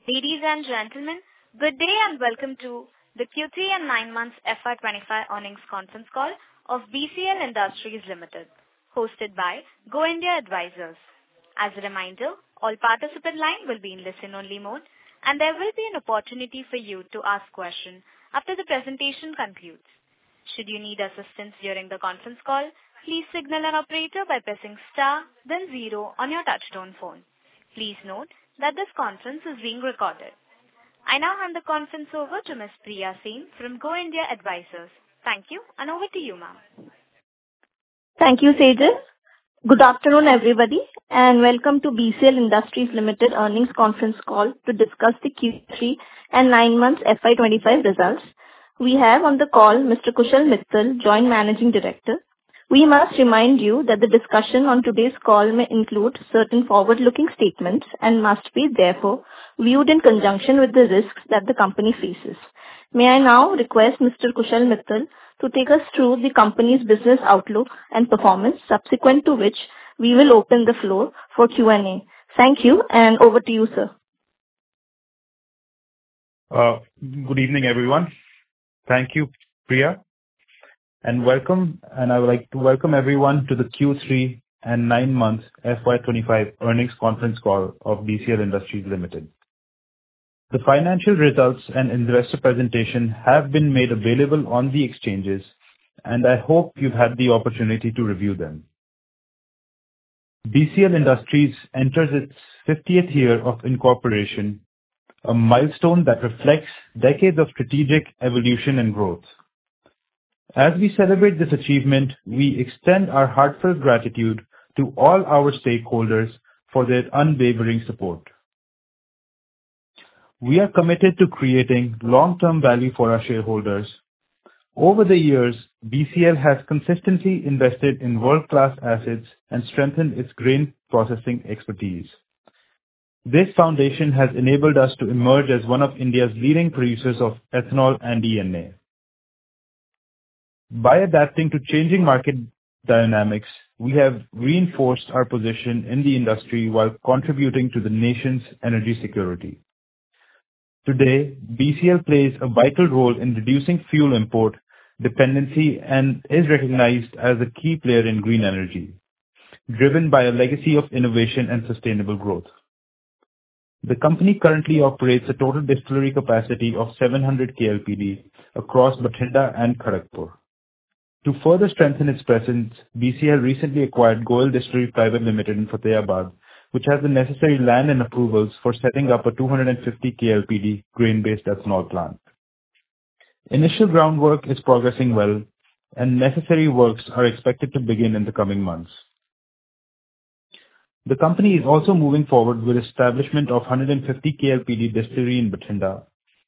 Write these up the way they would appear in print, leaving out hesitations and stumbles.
Ladies and gentlemen, good day and welcome to the Q3 and 9 months FY25 earnings conference call of BCL Industries Limited, hosted by Go India Advisors. As a reminder, all participant line will be in listen-only mode, and there will be an opportunity for you to ask questions after the presentation concludes. Should you need assistance during the conference call, please signal an operator by pressing star, then 0 on your touchtone phone. Please note that this conference is being recorded. I now hand the conference over to Ms. Priya Sen from Go India Advisors. Thank you, and over to you, ma'am. Thank you, Sejal. Good afternoon, everybody, and welcome to BCL Industries Limited earnings conference call to discuss the Q3 and 9 months FY25 results. We have on the call Mr. Kushal Mittal, Joint Managing Director. We must remind you that the discussion on today's call may include certain forward-looking statements and must be, therefore, viewed in conjunction with the risks that the company faces. May I now request Mr. Kushal Mittal to take us through the company's business outlook and performance, subsequent to which we will open the floor for Q&A. Thank you, and over to you, sir. Good evening, everyone. Thank you, Priya. And welcome, and I would like to welcome everyone to the Q3 and 9 months FY25 earnings conference call of BCL Industries Limited. The financial results and investor presentation have been made available on the exchanges, and I hope you've had the opportunity to review them. BCL Industries enters its 50th year of incorporation, a milestone that reflects decades of strategic evolution and growth. As we celebrate this achievement, we extend our heartfelt gratitude to all our stakeholders for their unwavering support. We are committed to creating long-term value for our shareholders. Over the years, BCL has consistently invested in world-class assets and strengthened its grain processing expertise. This foundation has enabled us to emerge as one of India's leading producers of ethanol and ENA. By adapting to changing market dynamics, we have reinforced our position in the industry while contributing to the nation's energy security. Today, BCL plays a vital role in reducing fuel import dependency and is recognized as a key player in green energy, driven by a legacy of innovation and sustainable growth. The company currently operates a total distillery capacity of 700 KLPD across Bathinda and Kharagpur. To further strengthen its presence, BCL recently acquired Goel Distillery Private Limited in Fatehabad, which has the necessary land and approvals for setting up a 250 KLPD grain-based ethanol plant. Initial groundwork is progressing well, and necessary works are expected to begin in the coming months. The company is also moving forward with establishment of 150 KLPD distillery in Bathinda.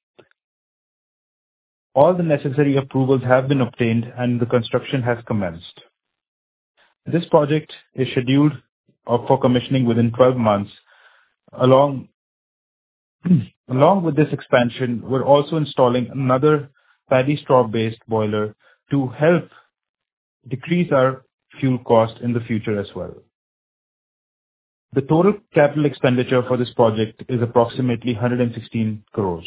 All the necessary approvals have been obtained and the construction has commenced. This project is scheduled for commissioning within 12 months. Along with this expansion, we're also installing another paddy straw-based boiler to help decrease our fuel cost in the future as well. The total capital expenditure for this project is approximately 116 crores.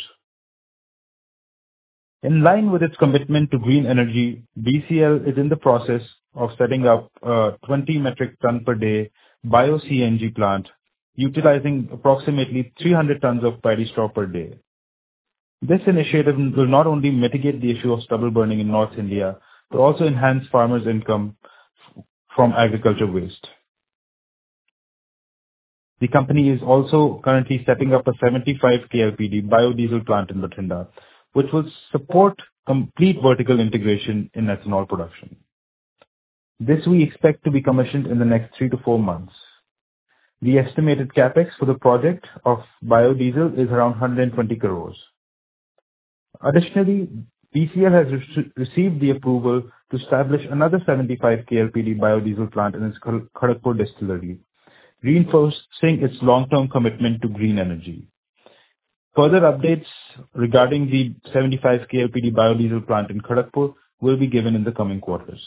In line with its commitment to green energy, BCL is in the process of setting up a 20 metric ton per day bio-CNG plant, utilizing approximately 300 tons of paddy straw per day. This initiative will not only mitigate the issue of stubble burning in North India, but also enhance farmers' income from agriculture waste. The company is also currently setting up a 75 KLPD biodiesel plant in Bathinda, which will support complete vertical integration in ethanol production. This we expect to be commissioned in the next 3 to 4 months. The estimated capex for the project of biodiesel is around 120 crores. Additionally, BCL has received the approval to establish another 75 KLPD biodiesel plant in its Kharagpur distillery, reinforcing its long-term commitment to green energy. Further updates regarding the 75 KLPD biodiesel plant in Kharagpur will be given in the coming quarters.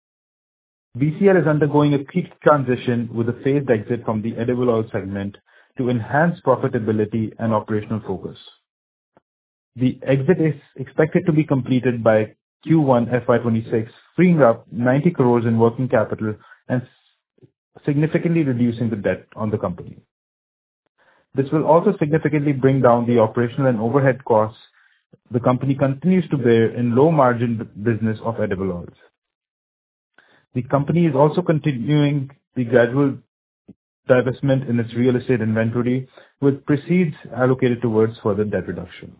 BCL is undergoing a peak transition with a phased exit from the edible oil segment to enhance profitability and operational focus. The exit is expected to be completed by Q1 FY26, freeing up 90 crores in working capital and significantly reducing the debt on the company. This will also significantly bring down the operational and overhead costs the company continues to bear in low-margin business of edible oils. The company is also continuing the gradual divestment in its real estate inventory, with proceeds allocated towards further debt reduction.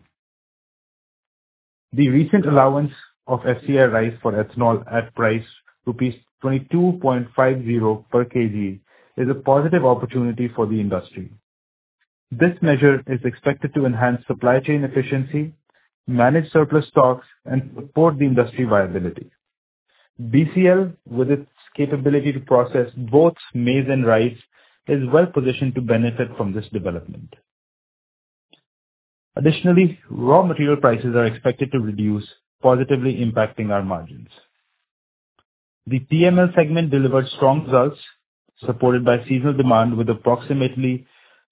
The recent allowance of FCI rice for ethanol at price rupees 22.50 per kg is a positive opportunity for the industry. This measure is expected to enhance supply chain efficiency, manage surplus stocks, and support the industry viability. BCL, with its capability to process both maize and rice, is well positioned to benefit from this development. Additionally, raw material prices are expected to reduce, positively impacting our margins. The TML segment delivered strong results, supported by seasonal demand with approximately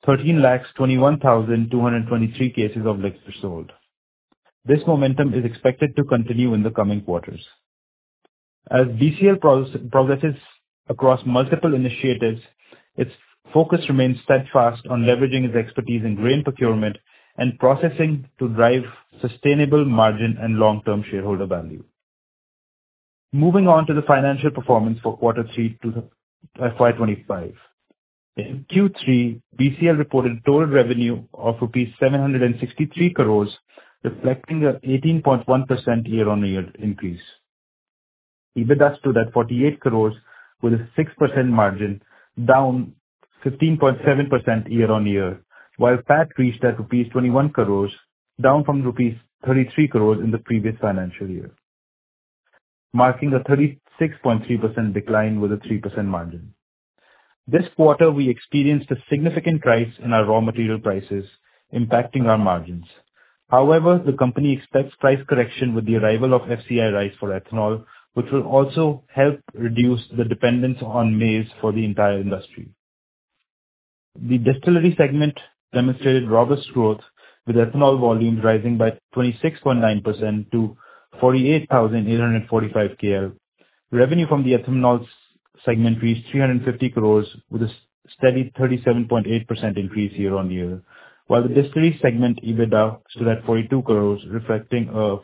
13,21,223 cases of liquor sold. This momentum is expected to continue in the coming quarters. As BCL progresses across multiple initiatives, its focus remains steadfast on leveraging its expertise in grain procurement and processing to drive sustainable margin and long-term shareholder value. Moving on to the financial performance for Q3 to FY25. In Q3, BCL reported total revenue of rupees 763 crores, reflecting an 18.1% year-on-year increase. EBITDA stood at 48 crores with a 6% margin, down 15.7% year-on-year, while PAT reached at rupees 21 crores, down from rupees 33 crores in the previous financial year, marking a 36.3% decline with a 3% margin. This quarter, we experienced a significant rise in our raw material prices, impacting our margins. However, the company expects price correction with the arrival of FCI rice for ethanol, which will also help reduce the dependence on maize for the entire industry. The distillery segment demonstrated robust growth, with ethanol volumes rising by 26.9% to 48,845 KL. Revenue from the ethanol segment reached 350 crores with a steady 37.8% increase year-on-year, while the distillery segment EBITDA stood at 42 crores, reflecting a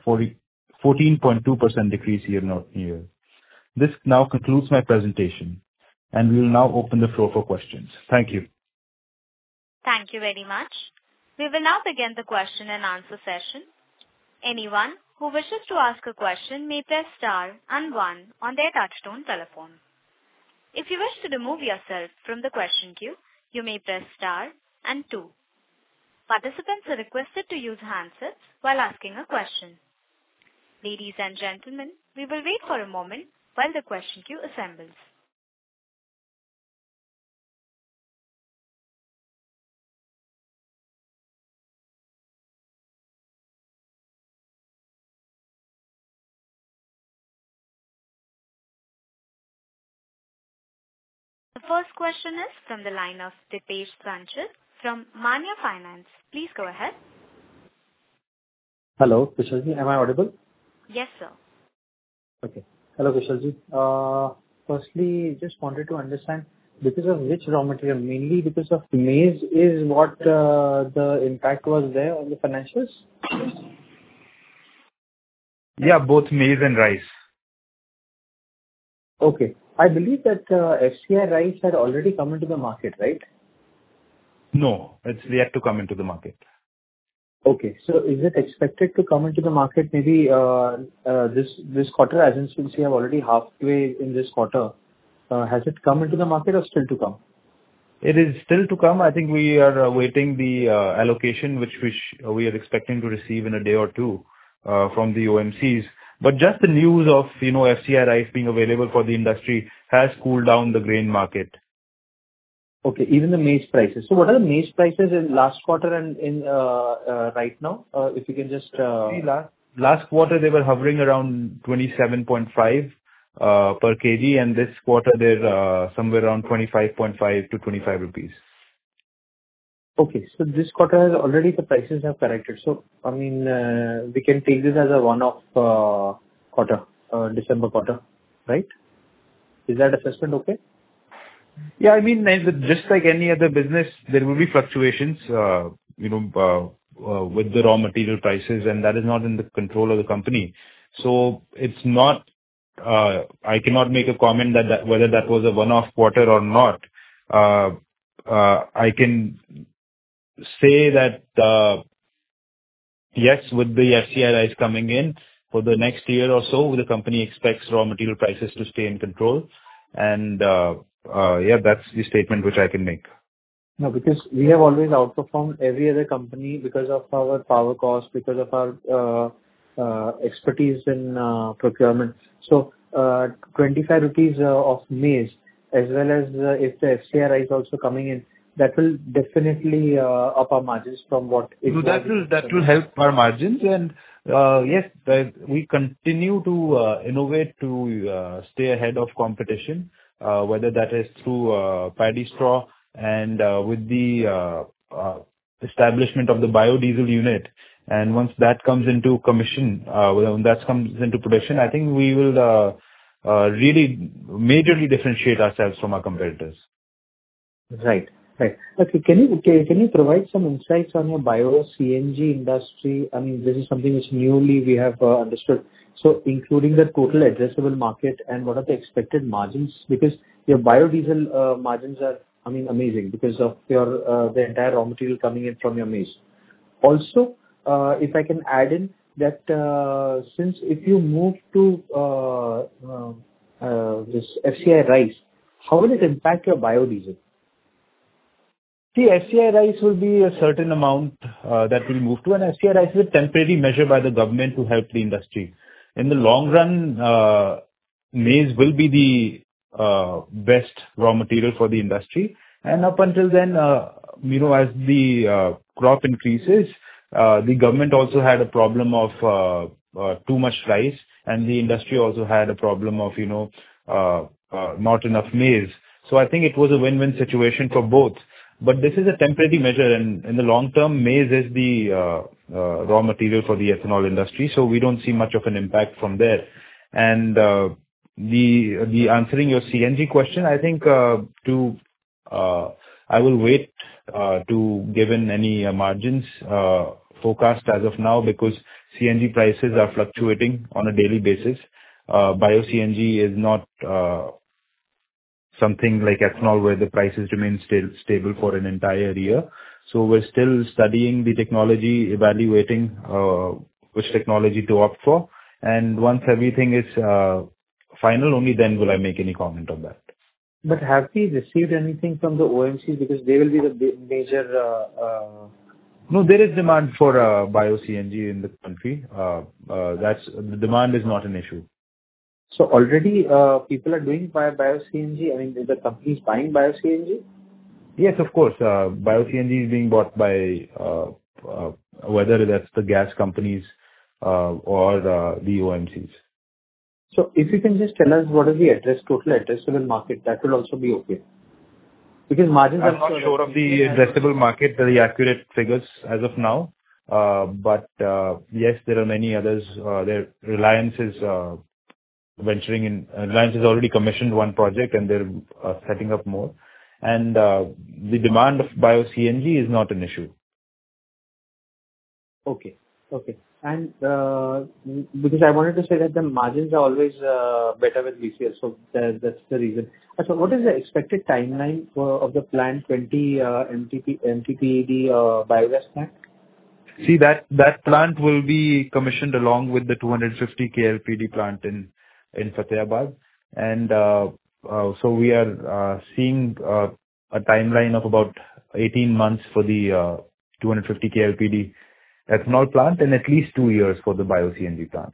14.2% decrease year-on-year. This now concludes my presentation, and we will now open the floor for questions. Thank you. Thank you very much. We will now begin the question and answer session. Anyone who wishes to ask a question may press star and 1 on their touchtone telephone. If you wish to remove yourself from the question queue, you may press star and 2. Participants are requested to use handsets while asking a question. Ladies and gentlemen, we will wait for a moment while the question queue assembles. The first question is from the line of Dipesh Sanchit from Manya Finance. Please go ahead. Hello, Kushalji. Am I audible? Yes, sir. Okay. Hello, Kushalji. Firstly, just wanted to understand because of which raw material, mainly because of maize, is what the impact was there on the financials? Yeah, both maize and rice. Okay. I believe that FCI rice had already come into the market, right? No, it's yet to come into the market. Okay. So is it expected to come into the market maybe this quarter, as in since we have already halfway in this quarter? Has it come into the market or still to come? It is still to come. I think we are awaiting the allocation, which we are expecting to receive in a day or two from the OMCs. But just the news of FCI rice being available for the industry has cooled down the grain market. Okay, even the maize prices. So what are the maize prices in last quarter and in right now? If you can just... Last quarter, they were hovering around 27.5 per kg, and this quarter, they're somewhere around 25.5 to 25 rupees. Okay. So this quarter has already the prices have corrected. So, I mean, we can take this as a one-off quarter, December quarter, right? Is that assessment okay? Yeah, I mean, just like any other business, there will be fluctuations, with the raw material prices, and that is not in the control of the company. So it's not, I cannot make a comment that whether that was a one-off quarter or not. I can say that, yes, with the FCI rise coming in for the next year or so, the company expects raw material prices to stay in control. And, yeah, that's the statement which I can make. No, because we have always outperformed every other company because of our power cost, because of our expertise in procurement. So, 25 rupees of maize, as well as if the FCI rise also coming in, that will definitely up our margins from what it So was. that will help our margins. And yes, we continue to innovate to stay ahead of competition, whether that is through paddy straw and with the establishment of the biodiesel unit. And once that comes into commission, when that comes into production, I think we will really majorly differentiate ourselves from our competitors. Right. Right. Okay. Can you provide some insights on your bio-CNG industry? I mean, this is something which newly we have understood. So including the total addressable market and what are the expected margins? Because your biodiesel margins are, I mean, amazing because of your the entire raw material coming in from your maize. Also, if I can add in that, since if you move to this FCI rice, how will it impact your biodiesel? See, FCI rice will be a certain amount that will move to, and FCI rice is a temporary measure by the government to help the industry. In the long run, maize will be the best raw material for the industry. And up until then, as the crop increases, the government also had a problem of too much rice, and the industry also had a problem of, not enough maize. So I think it was a win-win situation for both. But this is a temporary measure, and in the long term, maize is the raw material for the ethanol industry, so we don't see much of an impact from there. And the answering your CNG question, I think I will wait to give in any margins forecast as of now because CNG prices are fluctuating on a daily basis. Bio-CNG is not something like ethanol where the prices remain stable for an entire year. So we're still studying the technology, evaluating which technology to opt for. And once everything is final, only then will I make any comment on that. But have we received anything from the OMCs because they will be the major? No, there is demand for bio-CNG in the country. The demand is not an issue. So already people are doing bio-CNG? I mean, the companies buying bio-CNG? Yes, of course. Bio-CNG is being bought by whether that's the gas companies or the OMCs. So if you can just tell us what is the total addressable market, that will also be okay. Because margins I'm not sure of the addressable market, the accurate figures as of now. But yes, there are many others. Reliance is venturing in. Reliance has already commissioned one project and they're setting up more. And the demand of bio-CNG is not an issue. Okay. Okay. And because I wanted to say that the margins are always better with BCL, so that's the reason. So what is the expected timeline of the plant 20 MTPAD biogas plant? See, that plant will be commissioned along with the 250 KLPD plant in Fatehabad. And so we are seeing a timeline of about 18 months for the 250 KLPD ethanol plant and at least 2 years for the bio-CNG plant.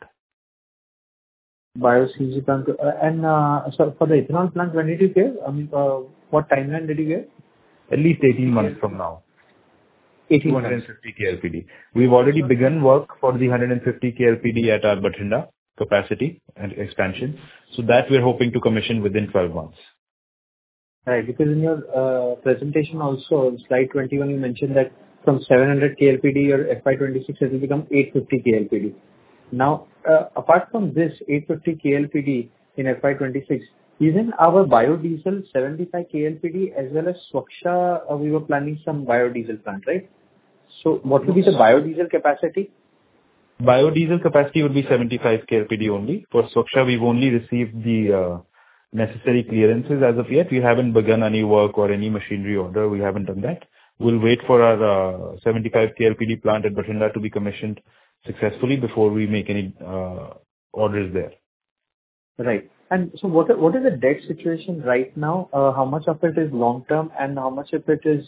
Bio-CNG plant. And so for the ethanol plant, when did you give? I mean, what timeline did you give? At least 18 months from now. 250 KLPD. We've already begun work for the 150 KLPD at our Bathinda capacity and expansion. So that we're hoping to commission within 12 months. Right. Because in your presentation also, slide 21, you mentioned that from 700 KLPD or FY26, it will become 850 KLPD. Now, apart from this 850 KLPD in FY26, isn't our biodiesel 75 KLPD as well as Swaksha, we were planning some biodiesel plant, right? So what will be the biodiesel capacity? Biodiesel capacity would be 75 KLPD only. For Swaksha, we've only received the necessary clearances as of yet. We haven't begun any work or any machinery order. We haven't done that. We'll wait for our 75 KLPD plant at Bathinda to be commissioned successfully before we make any orders there. Right. And so what is the debt situation right now? How much of it is long term and how much of it is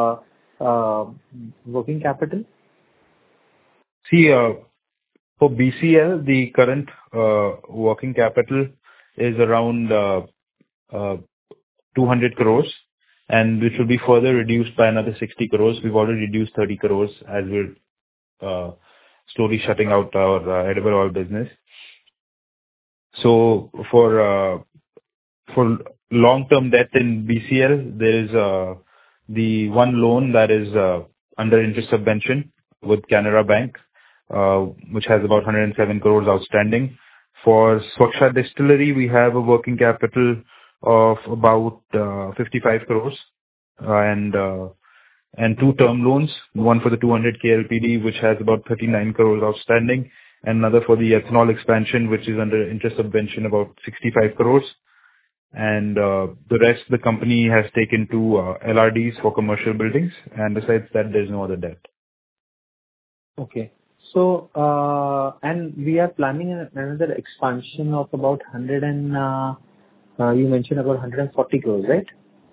working capital? See, for BCL, the current working capital is around 200 crores, and which will be further reduced by another 60 crores. We've already reduced 30 crores as we're slowly shutting out our edible oil business. So for long-term debt in BCL, there is the one loan that is under interest subvention with Canara Bank, which has about 107 crores outstanding. For Swaksha Distillery, we have a working capital of about 55 crores and two term loans, one for the 200 KLPD, which has about 39 crores outstanding, and another for the ethanol expansion, which is under interest subvention, about 65 crores. And the rest the company has taken to LRDs for commercial buildings, and besides that, there's no other debt. Okay. So, and we are planning another expansion of about 100 and you mentioned about 140 crores, right?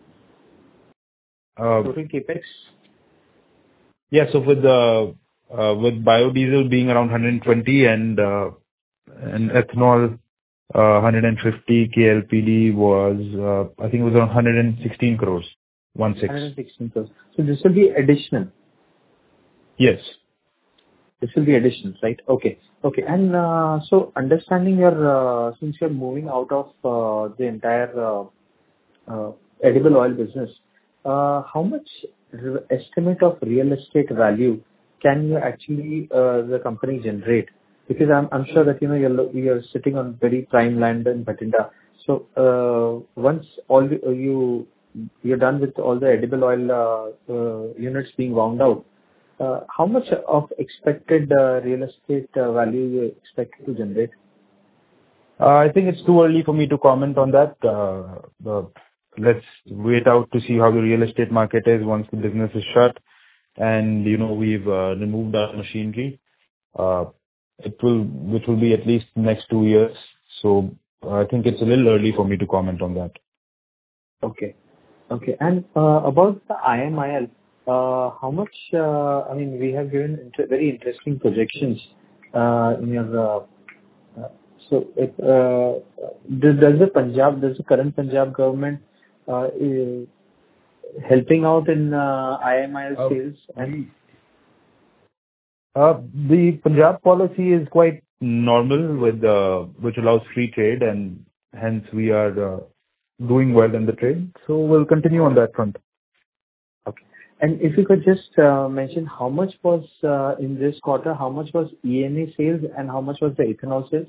Total capex. Yeah. So with biodiesel being around 120 and ethanol 150 KLPD was I think it was around 116 crores. 116 crores. So this will be additional. Yes. This will be additional, right? Okay. Okay. And so understanding your since you're moving out of the entire edible oil business, how much estimate of real estate value can you actually the company generate? Because I'm sure that you're sitting on very prime land in Bathinda. So once you're done with all the edible oil units being wound out, how much of expected real estate value you expect to generate? I think it's too early for me to comment on that. Let's wait out to see how the real estate market is once the business is shut and we've removed our machinery. Which will be at least next 2 years. So I think it's a little early for me to comment on that. Okay. Okay. And about the IMIL, how much? I mean, we have given very interesting projections in your. So, does the current Punjab government helping out in IMIL sales? And the Punjab policy is quite normal which allows free trade, and hence we are doing well in the trade. So we'll continue on that front. Okay. And if you could just mention how much was in this quarter, how much was ENA sales and how much was the ethanol sales?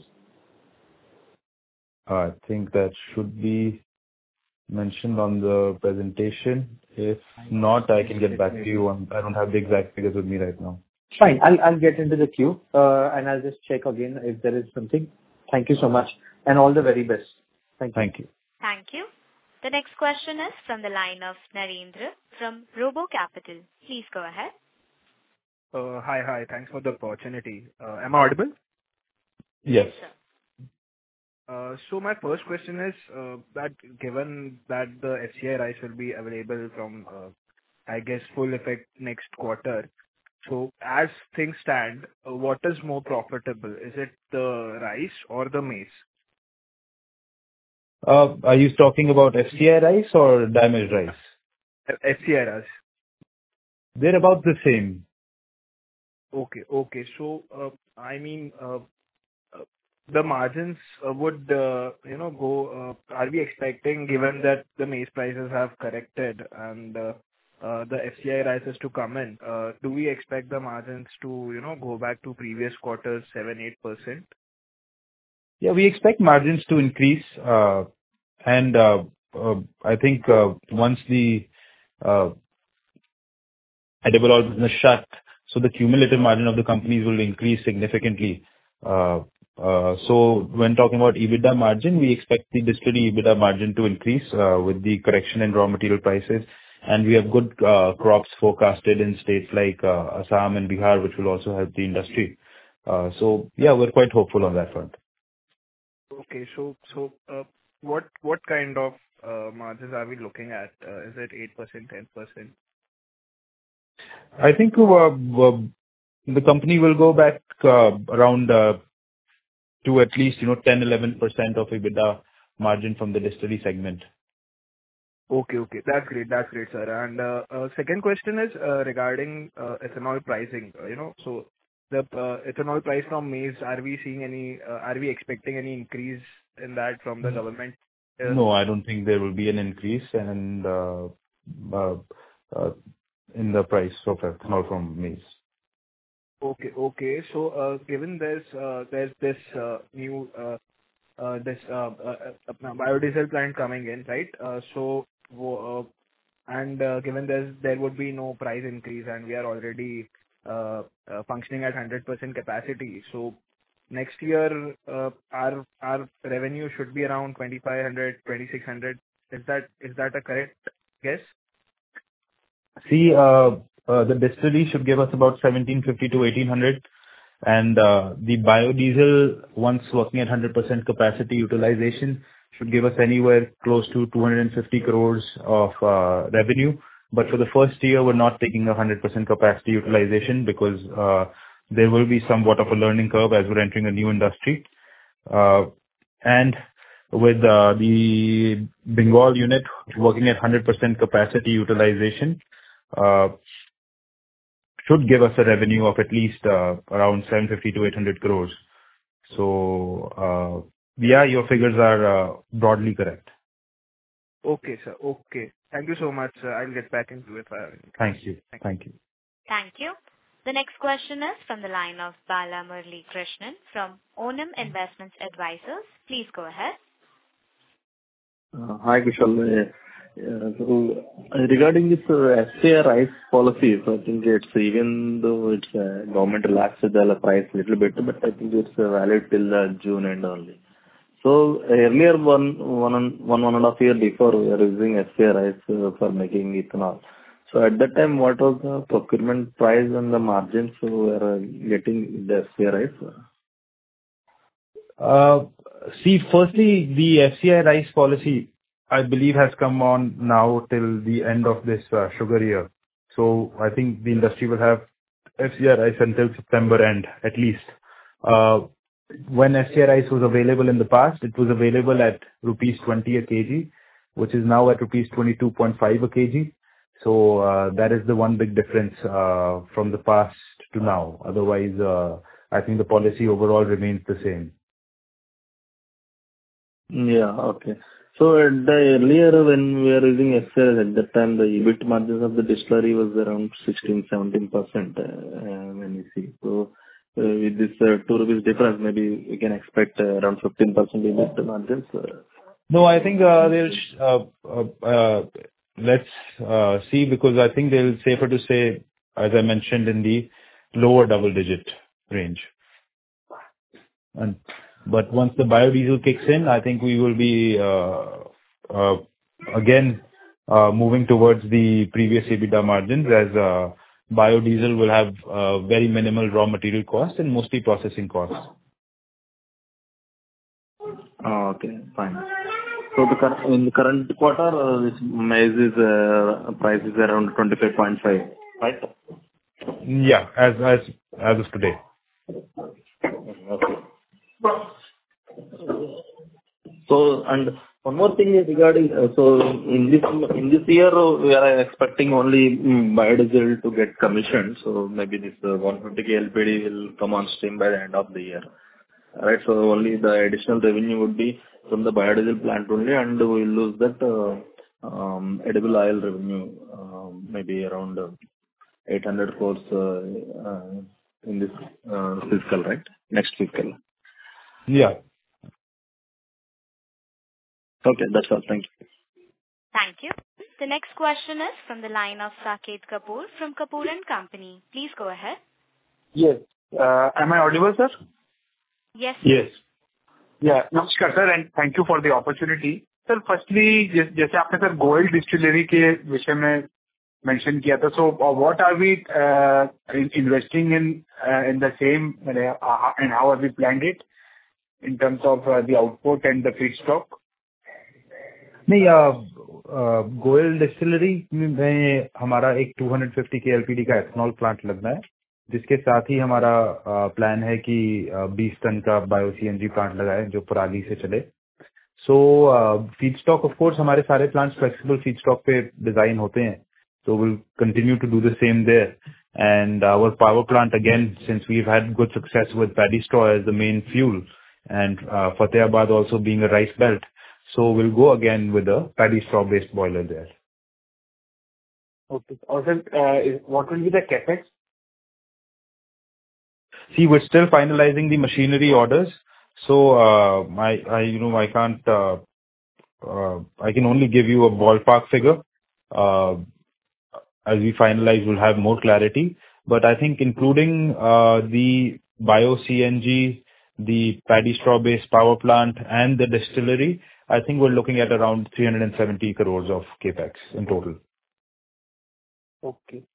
I think that should be mentioned on the presentation. If not, I can get back to you. I don't have the exact figures with me right now. Fine. I'll get into the queue and I'll just check again if there is something. Thank you so much and all the very best. Thank you. Thank you. Thank you. The next question is from the line of Narendra from Robo Capital. Please go ahead. Hi. Thanks for the opportunity. Am I audible? Yes. So my first question is that given that the FCI rice will be available from, I guess, full effect next quarter. So as things stand, what is more profitable? Is it the rice or the maize? Are you talking about FCI rice or damaged rice? FCI rice. They're about the same. Okay. So, I mean, the margins would go. Are we expecting, given that the maize prices have corrected and the FCI rices to come in, do we expect the margins to go back to previous quarters 7-8%? Yeah, we expect margins to increase. And I think once the edible oil business shut, so the cumulative margin of the companies will increase significantly. So when talking about EBITDA margin, we expect the distillery EBITDA margin to increase with the correction in raw material prices. And we have good crops forecasted in states like Assam and Bihar, which will also help the industry. So yeah, we're quite hopeful on that front. Okay. So what kind of margins are we looking at? Is it 8%, 10%? I think the company will go back around to at least 10-11% of EBITDA margin from the distillery segment. Okay. That's great, sir. And second question is regarding ethanol pricing. So the ethanol price from maize, are we expecting any increase in that from the government? No, I don't think there will be an increase in the price of ethanol from maize. Okay. So given there's this new biodiesel plant coming in, right? Given there would be no price increase and we are already functioning at 100% capacity. So next year, our revenue should be around 2,500, 2,600. Is that a correct guess? See, the distillery should give us about 1,750 to 1,800. And the biodiesel, once working at 100% capacity utilization, should give us anywhere close to 250 crores of revenue. But for the first year, we're not taking 100% capacity utilization because there will be somewhat of a learning curve as we're entering a new industry. And with the Bengal unit working at 100% capacity utilization, should give us a revenue of at least around 750 to 800 crores. So, yeah, your figures are broadly correct. Okay, sir. Okay. Thank you so much. I'll get back into it. Thank you. Thank you. The next question is from the line of Bala Murali Krishnan from Onam Investments Advisors. Please go ahead. Hi, Kushal. So regarding this FCI rice policy, so I think it's, even though it's government relaxed the price a little bit, but I think it's valid till June end only. So earlier, one and a half year before, we were using FCI rice for making ethanol. So at that time, what was the procurement price and the margins we were getting the FCI rice? See, firstly, the FCI rice policy, I believe, has come on now till the end of this sugar year. So I think the industry will have FCI rice until September end, at least. When FCI rice was available in the past, it was available at rupees 20 a kg, which is now at rupees 22.5 a kg. So that is the one big difference from the past to now. Otherwise, I think the policy overall remains the same. Yeah, okay. So at the earlier, when we were using FCI, at that time, the EBIT margins of the distillery was around 16-17% when you see. So with this 2 rupees difference, maybe we can expect around 15% EBIT margins. No, I think let's see, because I think they'll safer to say, as I mentioned, in the lower double-digit range. But once the biodiesel kicks in, I think we will be again moving towards the previous EBITDA margins, as biodiesel will have very minimal raw material costs and mostly processing costs. Oh, okay, fine. So in the current quarter, this maize price is around 25.5, right? Yeah, as of today. Okay. So, and one more thing is regarding, so in this year, we are expecting only biodiesel to get commissioned. So maybe this 150 KLPD will come on stream by the end of the year. right? So only the additional revenue would be from the biodiesel plant only, and we will lose that edible oil revenue, maybe around 800 crores in this fiscal, right? Next fiscal. Yeah. Okay, that's all. Thank you. Thank you. The next question is from the line of Saket Kapoor from Kapoor & Company. Please go ahead. Yes. Am I audible, sir? Yes. Yes. Yeah. Namaskar, sir, and thank you for the opportunity. Sir, firstly, जैसे आपने sir Goyal distillery के विषय में mention किया था, so what are we investing in the same, and how have we planned it in terms of the output and the feedstock? नहीं, Goyal distillery में हमारा एक 250 KLPD का एथेनॉल प्लांट लगना है, जिसके साथ ही हमारा प्लान है कि 20 टन का बायो सीएनजी प्लांट लगाए जो पराली से चले. सो फीडस्टॉक ऑफ कोर्स हमारे सारे प्लांट्स फ्लेक्सिबल फीडस्टॉक पे डिजाइन होते हैं, so we'll continue to do the same there. And our power plant, again, since we've had good success with paddy straw as the main fuel, and Fatehabad also being a rice belt, so we'll go again with a paddy straw based boiler there. Okay. Also, what will be the capex? See, we're still finalizing the machinery orders, so I can't. I can only give you a ballpark figure. As we finalize, we'll have more clarity. But I think including the bio CNG, the paddy straw based power plant, and the distillery, I think we're looking at around 370 crores of capex in total. Okay.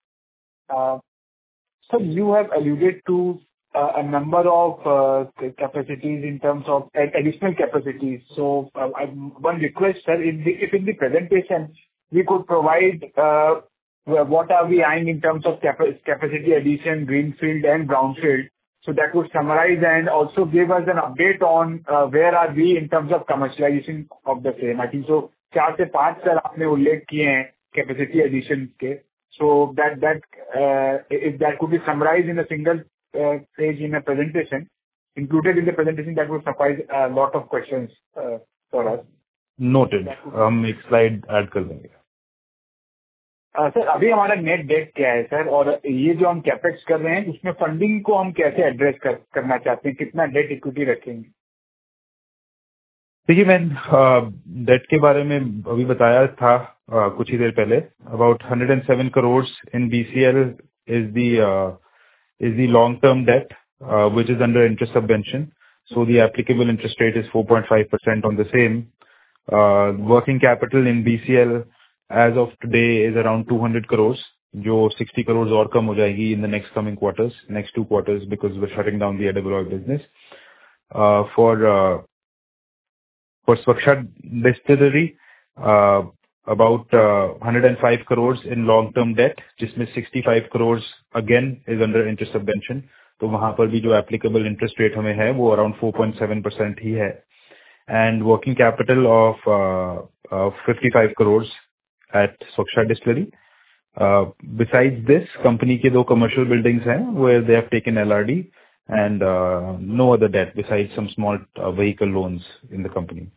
So you have alluded to a number of capacities in terms of additional capacities. So one request, sir, if in the presentation we could provide what are we eyeing in terms of capacity addition, greenfield and brownfield, so that would summarize and also give us an update on where are we in terms of commercialization of the same. I think so 4 से 5 sir आपने उल्लेख किए हैं capacity addition के. So that if that could be summarized in a single page in a presentation, included in the presentation, that would suffice a lot of questions for us. Noted. हम एक slide add कर देंगे. Sir अभी हमारा net date क्या है sir, और ये जो हम कैपेक्स कर रहे हैं उसमें फंडिंग को हम कैसे एड्रेस करना चाहते हैं, कितना डेट इक्विटी रखेंगे? देखिए, मैं डेट के बारे में अभी बताया था कुछ ही देर पहले. About 107 crores in BCL is the long term debt which is under interest subvention. So the applicable interest rate is 4.5% on the same. Working capital in BCL as of today is around 200 crores, जो 60 crores और कम हो जाएगी in the next coming quarters, next 2 quarters, because we're shutting down the edible oil business. For Swaksha Distillery, about 105 crores in long-term debt, जिसमें 65 crores again is under interest subvention. तो वहाँ पर भी जो applicable interest rate हमें है वो around 4.7% ही है. And working capital of 55 crores at Swaksha Distillery. Besides this, company के 2 commercial buildings हैं where they have taken LRD, and no other debt besides some small vehicle loans in the company.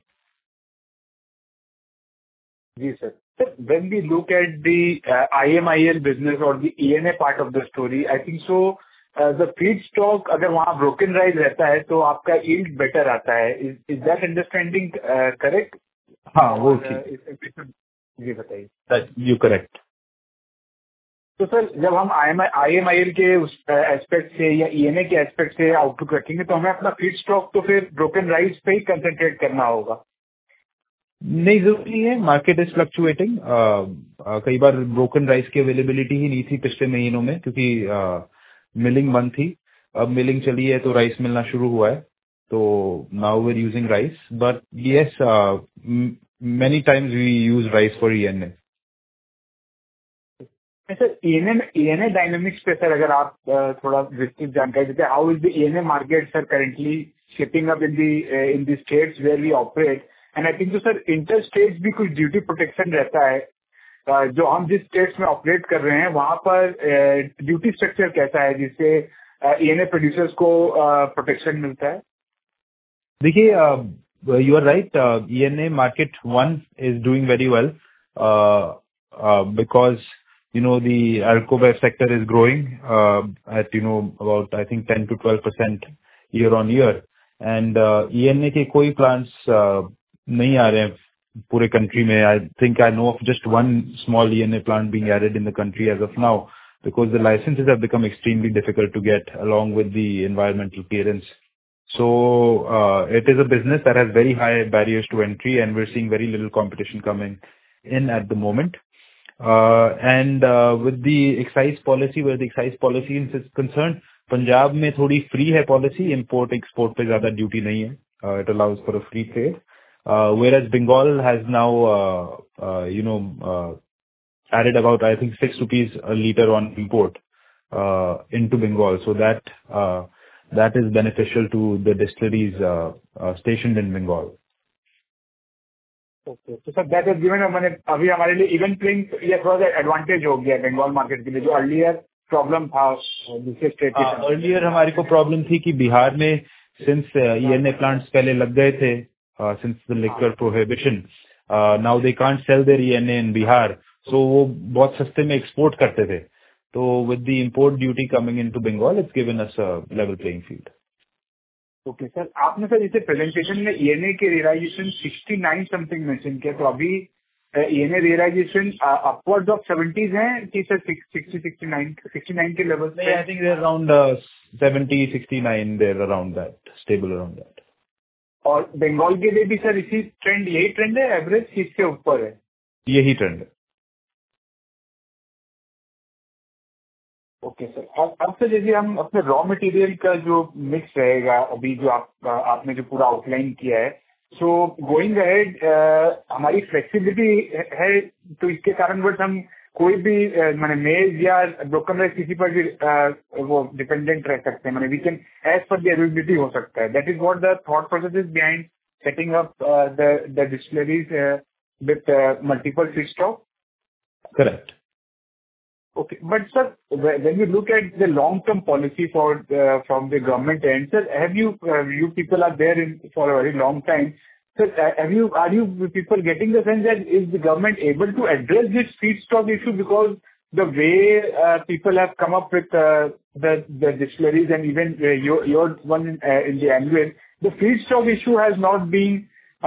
Yes, sir. When we look at the IMIL business or the ENA part of the story, I think so the feedstock अगर वहाँ broken rice रहता है तो आपका yield better आता है. Is that understanding correct? हाँ, वो ठीक. जी बताइए. You correct. तो सर जब हम IMIL के उस एस्पेक्ट से या ENA के एस्पेक्ट से आउटलुक रखेंगे तो हमें अपना फीड स्टॉक तो फिर ब्रोकन राइस पे ही कंसंट्रेट करना होगा. नहीं, जरूरी है. Market is fluctuating. कई बार ब्रोकन राइस की अवेलेबिलिटी ही नहीं थी पिछले महीनों में, क्योंकि मिलिंग बंद थी. अब मिलिंग चली है तो राइस मिलना शुरू हुआ है. तो now we are using rice, but yes, many times we use rice for ENA. Sir ENA dynamics पे सर अगर आप थोड़ा विस्तृत जानकारी देते हैं, how is the ENA market sir currently shaping up in the states where we operate, and I think तो sir inter states भी कुछ ड्यूटी प्रोटेक्शन रहता है. जो हम जिस स्टेट्स में ऑपरेट कर रहे हैं वहां पर ड्यूटी स्ट्रक्चर कैसा है जिससे ENA प्रोड्यूसर्स को प्रोटेक्शन मिलता है? देखिए, you are right. ENA market one is doing very well because the alcobev sector is growing at about I think 10 to 12% year on year, and ENA के कोई plants नहीं आ रहे हैं पूरे country में. I think I know of just one small ENA plant being added in the country as of now because the licenses have become extremely difficult to get along with the environmental clearance. So it is a business that has very high barriers to entry, and we're seeing very little competition coming in at the moment. And with the excise policy, where the excise policy is concerned, Punjab में थोड़ी free है policy, import export पे ज़्यादा duty नहीं है. It allows for a free trade. Whereas Bengal has now added about I think 6 rupees a liter on import into Bengal, so that is beneficial to the distilleries stationed in Bengal. Okay, so sir, that has given मैंने अभी हमारे लिए even playing ये थोड़ा सा advantage हो गया Bengal market के लिए, जो earlier problem था दूसरे state के साथ. Earlier हमारी को problem थी कि बिहार में since ENA plants पहले लग गए थे since the liquor prohibition, now they can't sell their ENA in Bihar, so वो बहुत सस्ते में export करते थे. So with the import duty coming into Bengal, it's given us a level playing field. Okay sir, आपने sir इसे presentation में ENA के realization 69 something mention किया, तो अभी ENA realization upwards of 70s हैं कि सर 69 के level पे? I think they're around 70, 69, they're around that, stable around that. और बंगाल के लिए भी सर इसी ट्रेंड, यही ट्रेंड है, एवरेज किसके ऊपर है? यही ट्रेंड है. ओके सर, अब सर जैसे हम अपने रॉ मटेरियल का जो मिक्स रहेगा अभी जो आपने जो पूरा आउटलाइन किया है, सो गोइंग अहेड हमारी फ्लेक्सिबिलिटी है, तो इसके कारण बस हम कोई भी माने मेज या ब्रोकन राइस किसी पर भी वो डिपेंडेंट रह सकते हैं, माने we can as per the availability हो सकता है. That is what the thought process is behind setting up the distilleries with multiple feedstock. Correct. Okay, but sir, when you look at the long-term policy from the government end, sir, have you people are there for a very long time. Sir, are you people getting the sense that is the government able to address this feedstock issue, because the way people have come up with the distilleries and even your one in the annual, the feedstock issue has not been.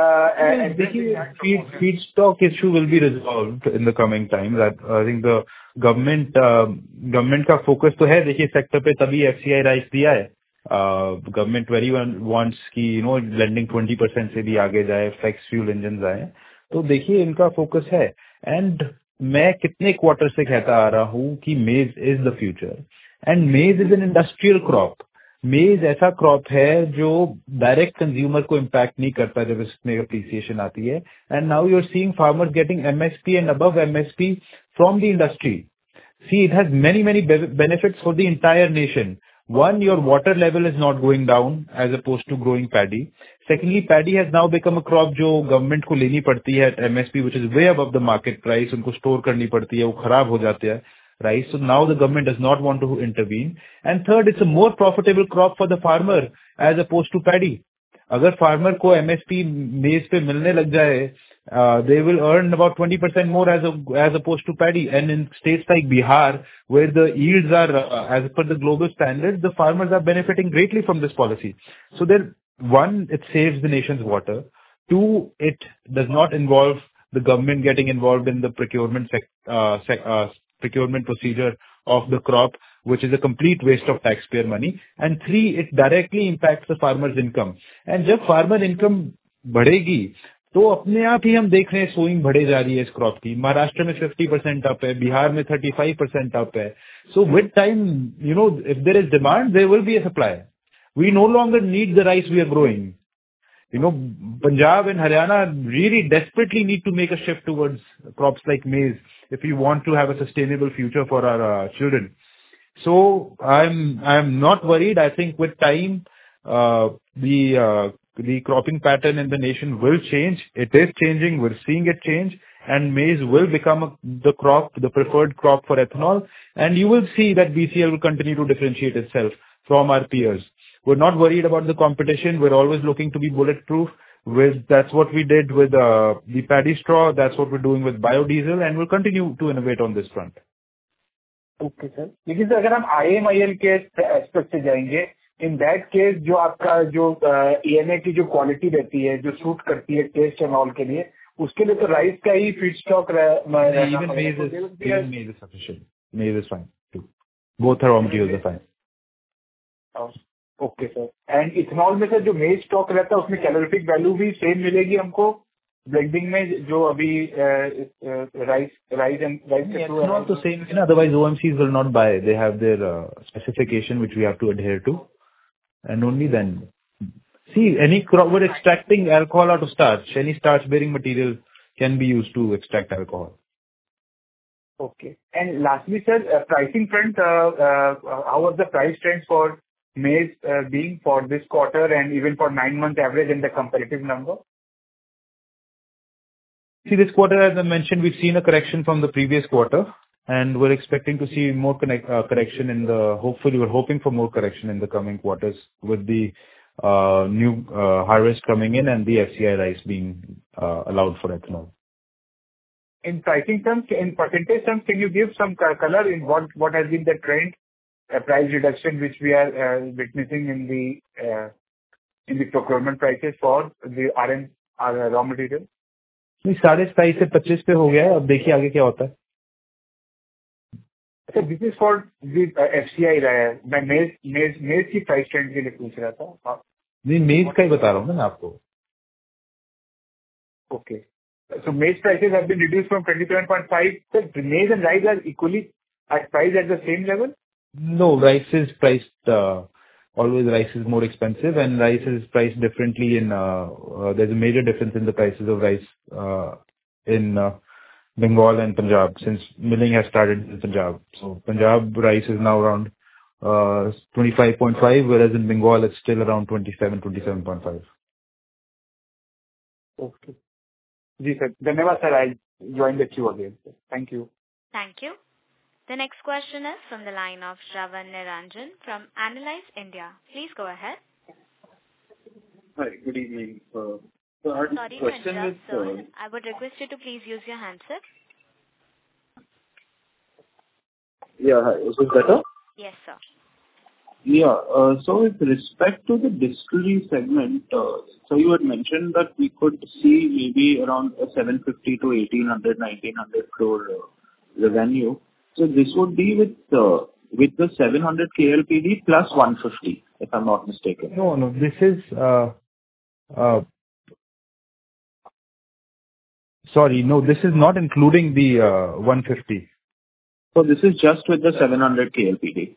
Feedstock issue will be resolved in the coming time. That I think the government का focus तो है. देखिए sector पे तभी FCI rice दिया है. Government very wants कि blending 20% से भी आगे जाए, flex fuel engines आए. तो देखिए इनका focus है. And मैं कितने क्वार्टर से कहता आ रहा हूँ कि maize is the future, and maize is an industrial crop. मेज ऐसा क्रॉप है जो डायरेक्ट कंज्यूमर को इम्पैक्ट नहीं करता जब इसमें अप्रिसिएशन आती है. And now you are seeing farmers getting MSP and above MSP from the industry. See it has many benefits for the entire nation. One, your water level is not going down as opposed to growing paddy. Secondly, paddy has now become a crop जो government को लेनी पड़ती है at MSP, which is way above the market price. उनको store करनी पड़ती है, वो खराब हो जाते हैं. Right, so now the government does not want to intervene. And third, it's a more profitable crop for the farmer as opposed to paddy. अगर farmer को MSP maize पे मिलने लग जाए, they will earn about 20% more as opposed to paddy. And in states like Bihar, where the yields are as per the global standards, the farmers are benefiting greatly from this policy. So then, one, it saves the nation's water. Two, it does not involve the government getting involved in the procurement procedure of the crop, which is a complete waste of taxpayer money. And three, it directly impacts the farmer's income. And जब farmer income बढ़ेगी, तो अपने आप ही हम देख रहे हैं sowing बढ़े जा रही है इस क्रॉप की. महाराष्ट्र में 50% अप है, बिहार में 35% अप है. So with time, if there is demand, there will be a supply. We no longer need the rice we are growing. Punjab and Haryana really desperately need to make a shift towards crops like maize if we want to have a sustainable future for our children. So I'm not worried. I think with time, the cropping pattern in the nation will change. It is changing. We're seeing it change, and maize will become the preferred crop for ethanol. And you will see that BCL will continue to differentiate itself from our peers. we're not worried about the competition. We're always looking to be bulletproof. That's what we did with the paddy straw. That's what we're doing with biodiesel, and we'll continue to innovate on this front. Okay sir, लेकिन sir अगर हम IMIL के aspect से जाएंगे, in that case जो आपका जो ENA की जो क्वालिटी रहती है, जो सूट करती है टेस्ट एंड ऑल के लिए, उसके लिए तो राइस का ही feedstock Even maize is sufficient. Maize is fine too. Both raw materials are fine. Okay sir. And ethanol में सर जो मेज स्टॉक रहता है उसमें कैलोरीफिक वैल्यू भी सेम मिलेगी हमको ब्लेंडिंग में जो अभी राइस के through Not the same. Otherwise, OMCs will not buy. They have their specification which we have to adhere to, and only then. See, any crop we're extracting alcohol out of starch. Any starch-bearing material can be used to extract alcohol. Okay. And lastly, sir, pricing front, how was the price trends for maize being for this quarter and even for 9-month average and the comparative number? See, this quarter, as I mentioned, we've seen a correction from the previous quarter, and we're expecting to see more correction in the. Hopefully, we're hoping for more correction in the coming quarters with the new harvest coming in and the FCI rice being allowed for ethanol. In pricing terms, in percentage terms, can you give some color in what has been the trend, price reduction which we are witnessing in the procurement prices for the raw material? नहीं 27.5 से 25 पे हो गया है. अब देखिए आगे क्या होता है. अच्छा, this is for the FCI रहा है. मैं मेज की प्राइस ट्रेंड के लिए पूछ रहा था. नहीं, मेज का ही बता रहा हूँ ना मैं आपको. Okay. So maize prices have been reduced from 27.5. So maize and rice are equally priced at the same level? No, rice is priced, always rice is more expensive and rice is priced differently there's a major difference in the prices of rice in Bengal and Punjab since milling has started in Punjab. So Punjab rice is now around 25.5, whereas in Bengal it's still around 27.5. Okay. जी sir, धन्यवाद sir. I'll join the queue again. Thank you. Thank you. The next question is from the line of Shravan Niranjan from Analyze India. Please go ahead. Hi, good evening. Sorry to interrupt, sir. I would request you to please use your handset. Yeah, hi. Is this better? Yes, sir. Yeah. So with respect to the distillery segment, so you had mentioned that we could see maybe around 750 to 1,800, 1,900 crore revenue. So this would be with the 700 KLPD plus 150, if I'm not mistaken. No. This is sorry. No, this is not including the 150. So this is just with the 700 KLPD.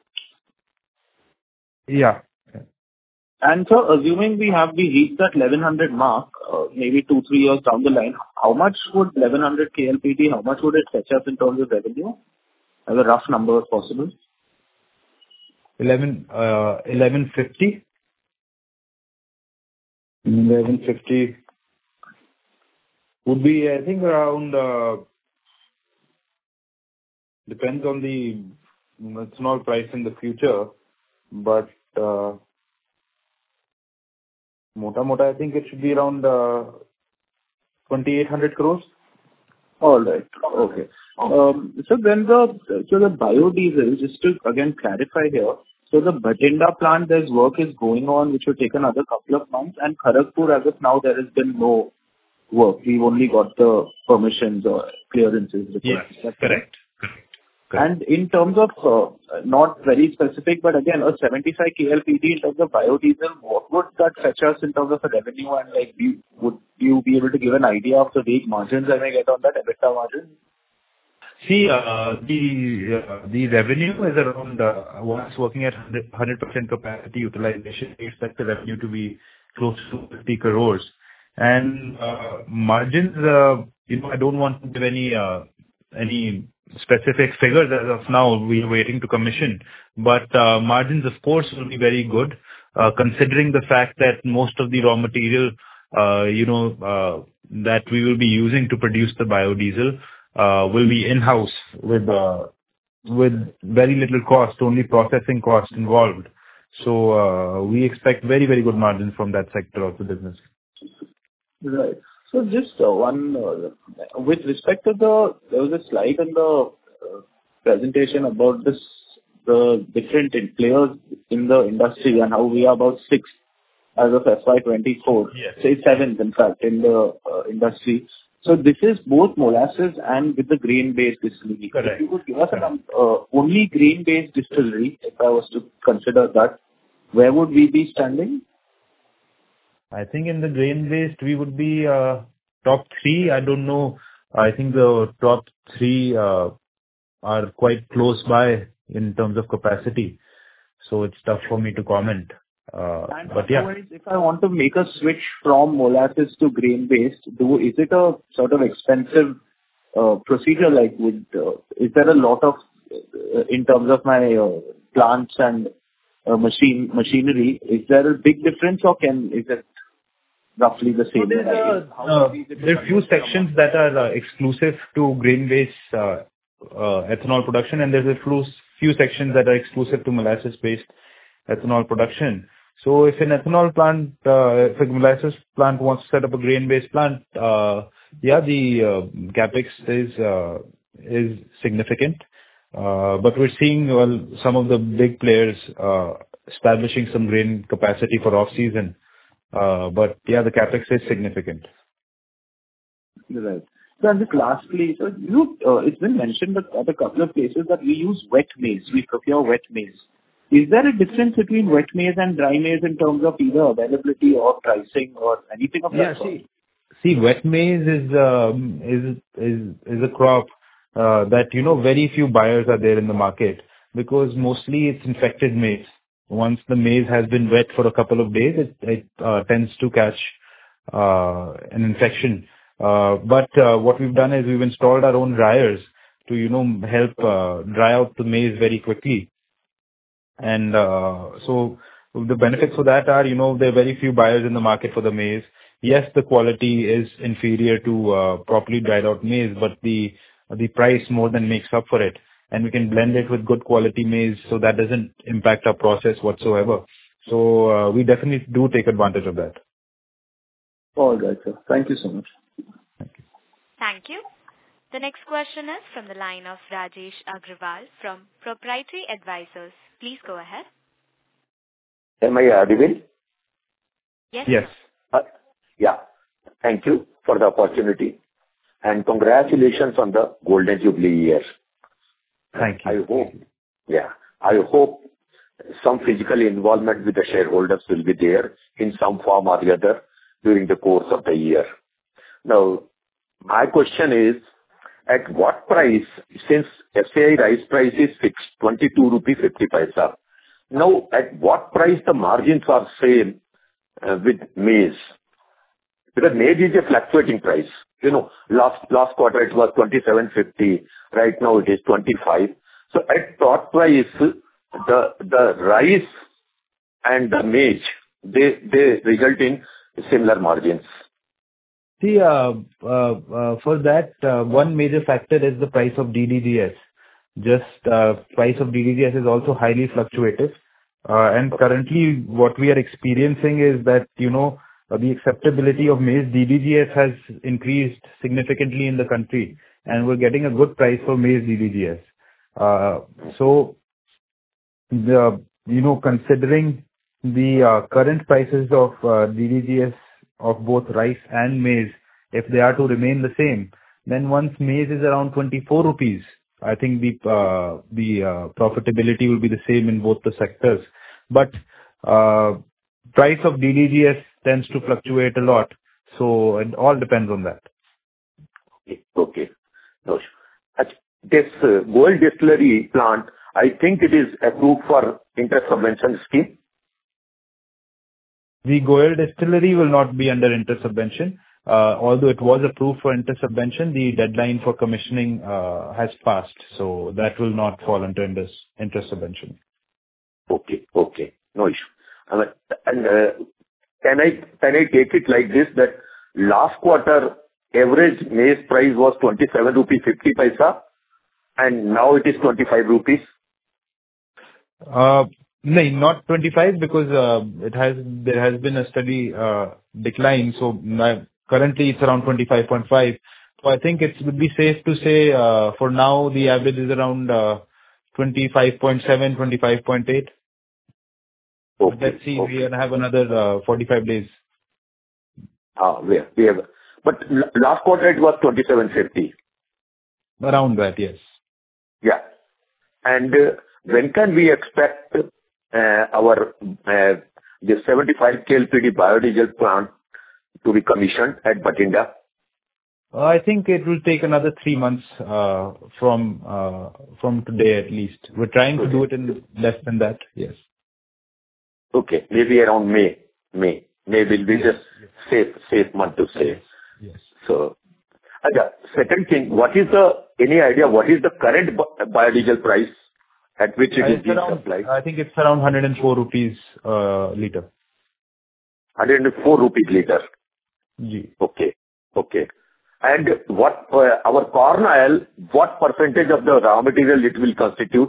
Yeah. And so assuming we reached that 1100 mark, maybe 2-3 years down the line, how much would 1100 KLPD, how much would it fetch us in terms of revenue? As a rough number if possible. 1150. 1150 would be, I think, around, depends on the ethanol price in the future, but mota, I think it should be around 2,800 crores. All right. Okay. So then the biodiesel, just to again clarify here, so the Bhatinda plant, there's work is going on, which will take another couple of months, and Kharagpur, as of now, there has been no work. We've only got the permissions or clearances required. Yes, correct. And in terms of, not very specific, but again, a 75 KLPD in terms of biodiesel, what would that fetch us in terms of a revenue? And like, would you be able to give an idea of the big margins I may get on that EBITDA margin? See, the revenue is around, once working at 100% capacity utilization, we expect the revenue to be close to 50 crores. And margins, I don't want to give any specific figures as of now. We are waiting to commission. But margins, of course, will be very good, considering the fact that most of the raw material, that we will be using to produce the biodiesel, will be in-house with very little cost, only processing cost involved. So we expect very, very good margins from that sector of the business. Right. So just one with respect to there was a slide in the presentation about the different players in the industry and how we are about 6 as of FY24. Yes. Say 7th, in fact, in the industry. So this is both molasses and with the grain-based distillery. Correct. If you could give us only grain-based distillery, if I was to consider that, where would we be standing? I think in the grain-based, we would be top 3. I don't know. I think the top 3 are quite close by in terms of capacity. So it's tough for me to comment. But yeah. Otherwise, if I want to make a switch from molasses to grain-based, is it a sort of expensive procedure? Like, is there a lot of, in terms of my plants and machinery, is there a big difference, or is it roughly the same? So there are few sections that are exclusive to grain-based ethanol production, and there's a few sections that are exclusive to molasses-based ethanol production. So if an ethanol plant, if a molasses plant wants to set up a grain-based plant, the capex is significant. But we're seeing some of the big players establishing some grain capacity for off-season. But yeah, the capex is significant. Right. So just lastly, so it's been mentioned at a couple of places that we use wet maize. We procure wet maize. Is there a difference between wet maize and dry maize in terms of either availability or pricing or anything of that sort? See, wet maize is a crop that very few buyers are there in the market, because mostly it's infected maize. Once the maize has been wet for a couple of days, it tends to catch an infection. But what we've done is we've installed our own dryers to help dry out the maize very quickly. And so the benefits for that are, there are very few buyers in the market for the maize. Yes, the quality is inferior to properly dried out maize, but the price more than makes up for it. And we can blend it with good quality maize, so that doesn't impact our process whatsoever. So we definitely do take advantage of that. All right, sir. Thank you so much. Thank you. Thank you. The next question is from the line of Rajesh Agrawal from Proprietary Advisors. Please go ahead. Am I audible? Yes. Yes. Yeah. Thank you for the opportunity. And congratulations on the Golden Jubilee year. Thank you. I hope some physical involvement with the shareholders will be there in some form or the other during the course of the year. Now, my question is, at what price, since FCI rice price is fixed, 22 rupee 50 paisa, now at what price the margins are same with maize? Because maize is a fluctuating price. Last quarter it was 27.50. Right now it is 25. So at what price the rice and the maize, they result in similar margins? See, for that, one major factor is the price of DDGS. Price of DDGS is also highly fluctuative. And currently what we are experiencing is that, the acceptability of maize DDGS has increased significantly in the country, and we're getting a good price for maize DDGS. So, considering the current prices of DDGS of both rice and maize, if they are to remain the same, then once maize is around 24 rupees, I think the profitability will be the same in both the sectors. But price of DDGS tends to fluctuate a lot, so it all depends on that. Okay. No, this Goel Distillery plant, I think it is approved for inter-subvention scheme. The Goel Distillery will not be under inter-subvention. Although it was approved for inter-subvention, the deadline for commissioning has passed, so that will not fall under inter-subvention. Okay. No issue. Can I take it like this, that last quarter average maize price was 27 rupee 50 paisa, and now it is 25 rupees? No, not 25 because there has been a steady decline. So currently it's around 25.5. So I think it would be safe to say for now the average is around 25.7, 25.8. Okay. Let's see, Okay. we have another 45 days. We have. But last quarter it was 27.50. Around that, yes. Yeah. And when can we expect our the 75 KLPD biodiesel plant to be commissioned at Bathinda? I think it will take another 3 months from today at least. We're trying to do it in less than that. Yes. Okay. Maybe around May. May will be just safe month to say. Yes. So, second thing, any idea what is the current biodiesel price at which it is being supplied? I think it's around 104 rupees liter. 104 rupees liter. Ji. Okay. And what our corn oil, what percentage of the raw material it will constitute?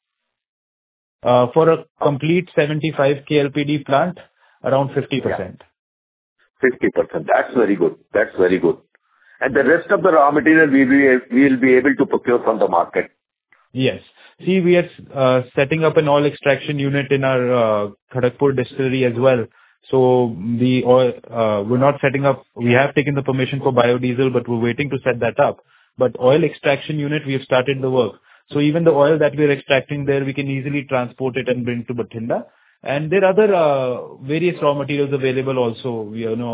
For a complete 75 KLPD plant, around 50%. Yeah. 50%. That's very good. And the rest of the raw material we will be able to procure from the market. Yes. See, we are setting up an oil extraction unit in our Kharagpur distillery as well. So the oil, we're not setting up. We have taken the permission for biodiesel, but we're waiting to set that up. But oil extraction unit, we have started the work. So even the oil that we are extracting there, we can easily transport it and bring to Bathinda. And there are other various raw materials available also.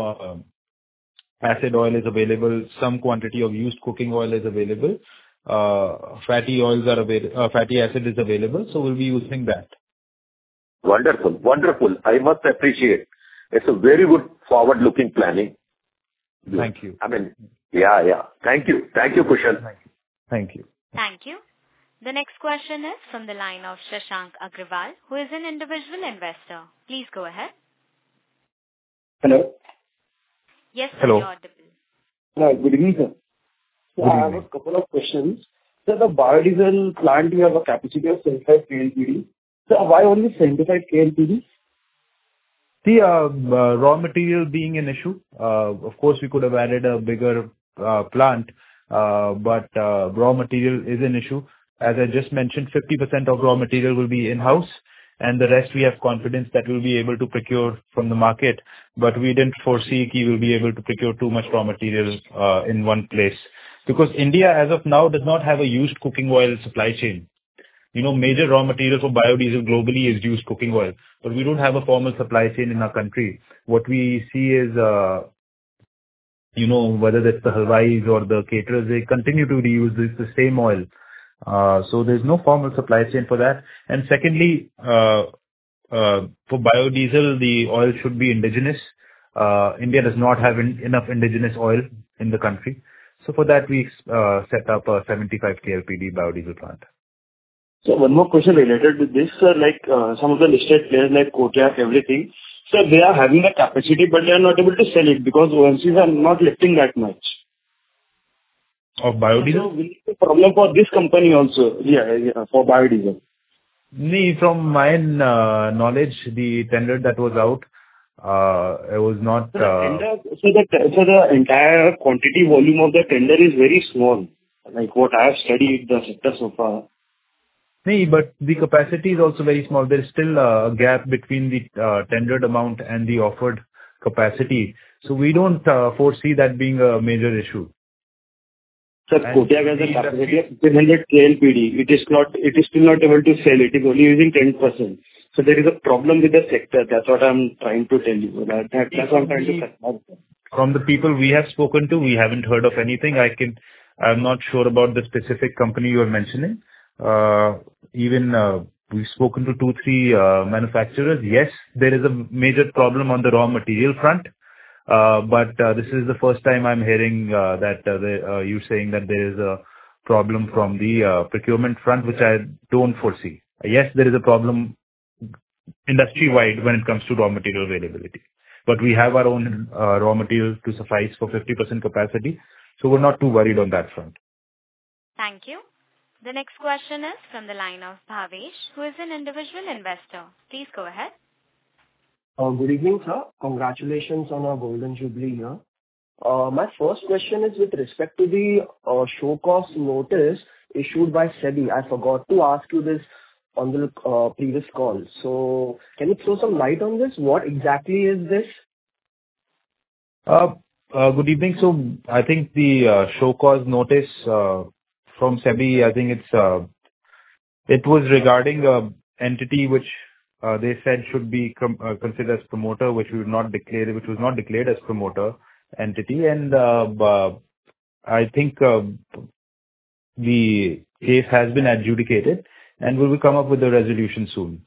Acid oil is available. Some quantity of used cooking oil is available. Fatty oils are available. Fatty acid is available. So we'll be using that. Wonderful. I must appreciate. It's a very good forward-looking planning. Thank you. I mean, yeah. Thank you, Kushal. Thank you. Thank you. The next question is from the line of Shashank Agrawal, who is an individual investor. Please go ahead. Hello. Yes, sir, Hello. you're audible. Good evening, sir. So I have a couple of questions. So the biodiesel plant, you have a capacity of 75 KLPD. So why only 75 KLPD? See, raw material being an issue, of course, we could have added a bigger plant, but raw material is an issue. As I just mentioned, 50% of raw material will be in-house, and the rest we have confidence that we'll be able to procure from the market. But we didn't foresee we will be able to procure too much raw material in one place. Because India, as of now, does not have a used cooking oil supply chain. Major raw material for biodiesel globally is used cooking oil, but we don't have a formal supply chain in our country. What we see is, whether that's the Halwais or the caterers, they continue to reuse the same oil. So there's no formal supply chain for that. And secondly, for biodiesel, the oil should be indigenous. India does not have enough indigenous oil in the country. So for that, we set up a 75 KLPD biodiesel plant. So one more question related to this, sir. Like some of the listed players like Kodiak, everything, so they are having a capacity, but they are not able to sell it because OMCs are not lifting that much. Of biodiesel? So will it be a problem for this company also? Yeah, for biodiesel. From my knowledge, the tender that was out, it was not. So the entire quantity volume of the tender is very small. Like what I have studied the sector so far. But the capacity is also very small. There is still a gap between the tendered amount and the offered capacity. So we don't foresee that being a major issue. Sir, Kodiak has a capacity of 1,500 KLPD. It is still not able to sell. It is only using 10%. So there is a problem with the sector. That's what I'm trying to tell you. That's what I'm trying to say. From the people we have spoken to, we haven't heard of anything. I'm not sure about the specific company you are mentioning. We've spoken to 2-3 manufacturers. Yes, there is a major problem on the raw material front. But this is the first time I'm hearing that you're saying that there is a problem from the procurement front, which I don't foresee. Yes, there is a problem industry-wide when it comes to raw material availability. But we have our own raw materials to suffice for 50% capacity. So we're not too worried on that front. Thank you. The next question is from the line of Bhavesh, who is an individual investor. Please go ahead. Good evening, sir. Congratulations on our golden jubilee here. My first question is with respect to the show cause notice issued by SEBI. I forgot to ask you this on the previous call. So can you throw some light on this? What exactly is this? Good evening. So I think the show cause notice from SEBI, I think it was regarding an entity which they said should be considered as promoter, which was not declared as promoter entity. And I think the case has been adjudicated and we will come up with a resolution soon.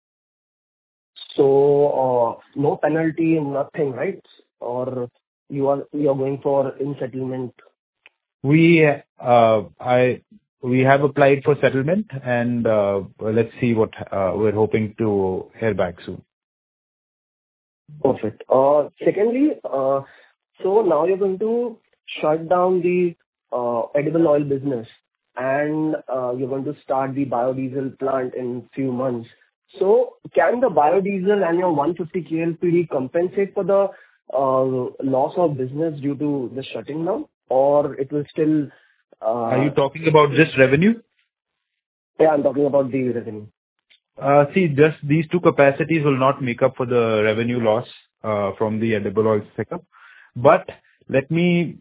So no penalty, nothing, right? Or you are going for in settlement? We have applied for settlement and let's see what we're hoping to hear back soon. Perfect. Secondly, so now you're going to shut down the edible oil business and you're going to start the biodiesel plant in few months. So can the biodiesel and your 150 KLPD compensate for the loss of business due to the shutting down, or it will still... Are you talking about just revenue? Yeah, I'm talking about the revenue. See, just these two capacities will not make up for the revenue loss from the edible oil sector. But let me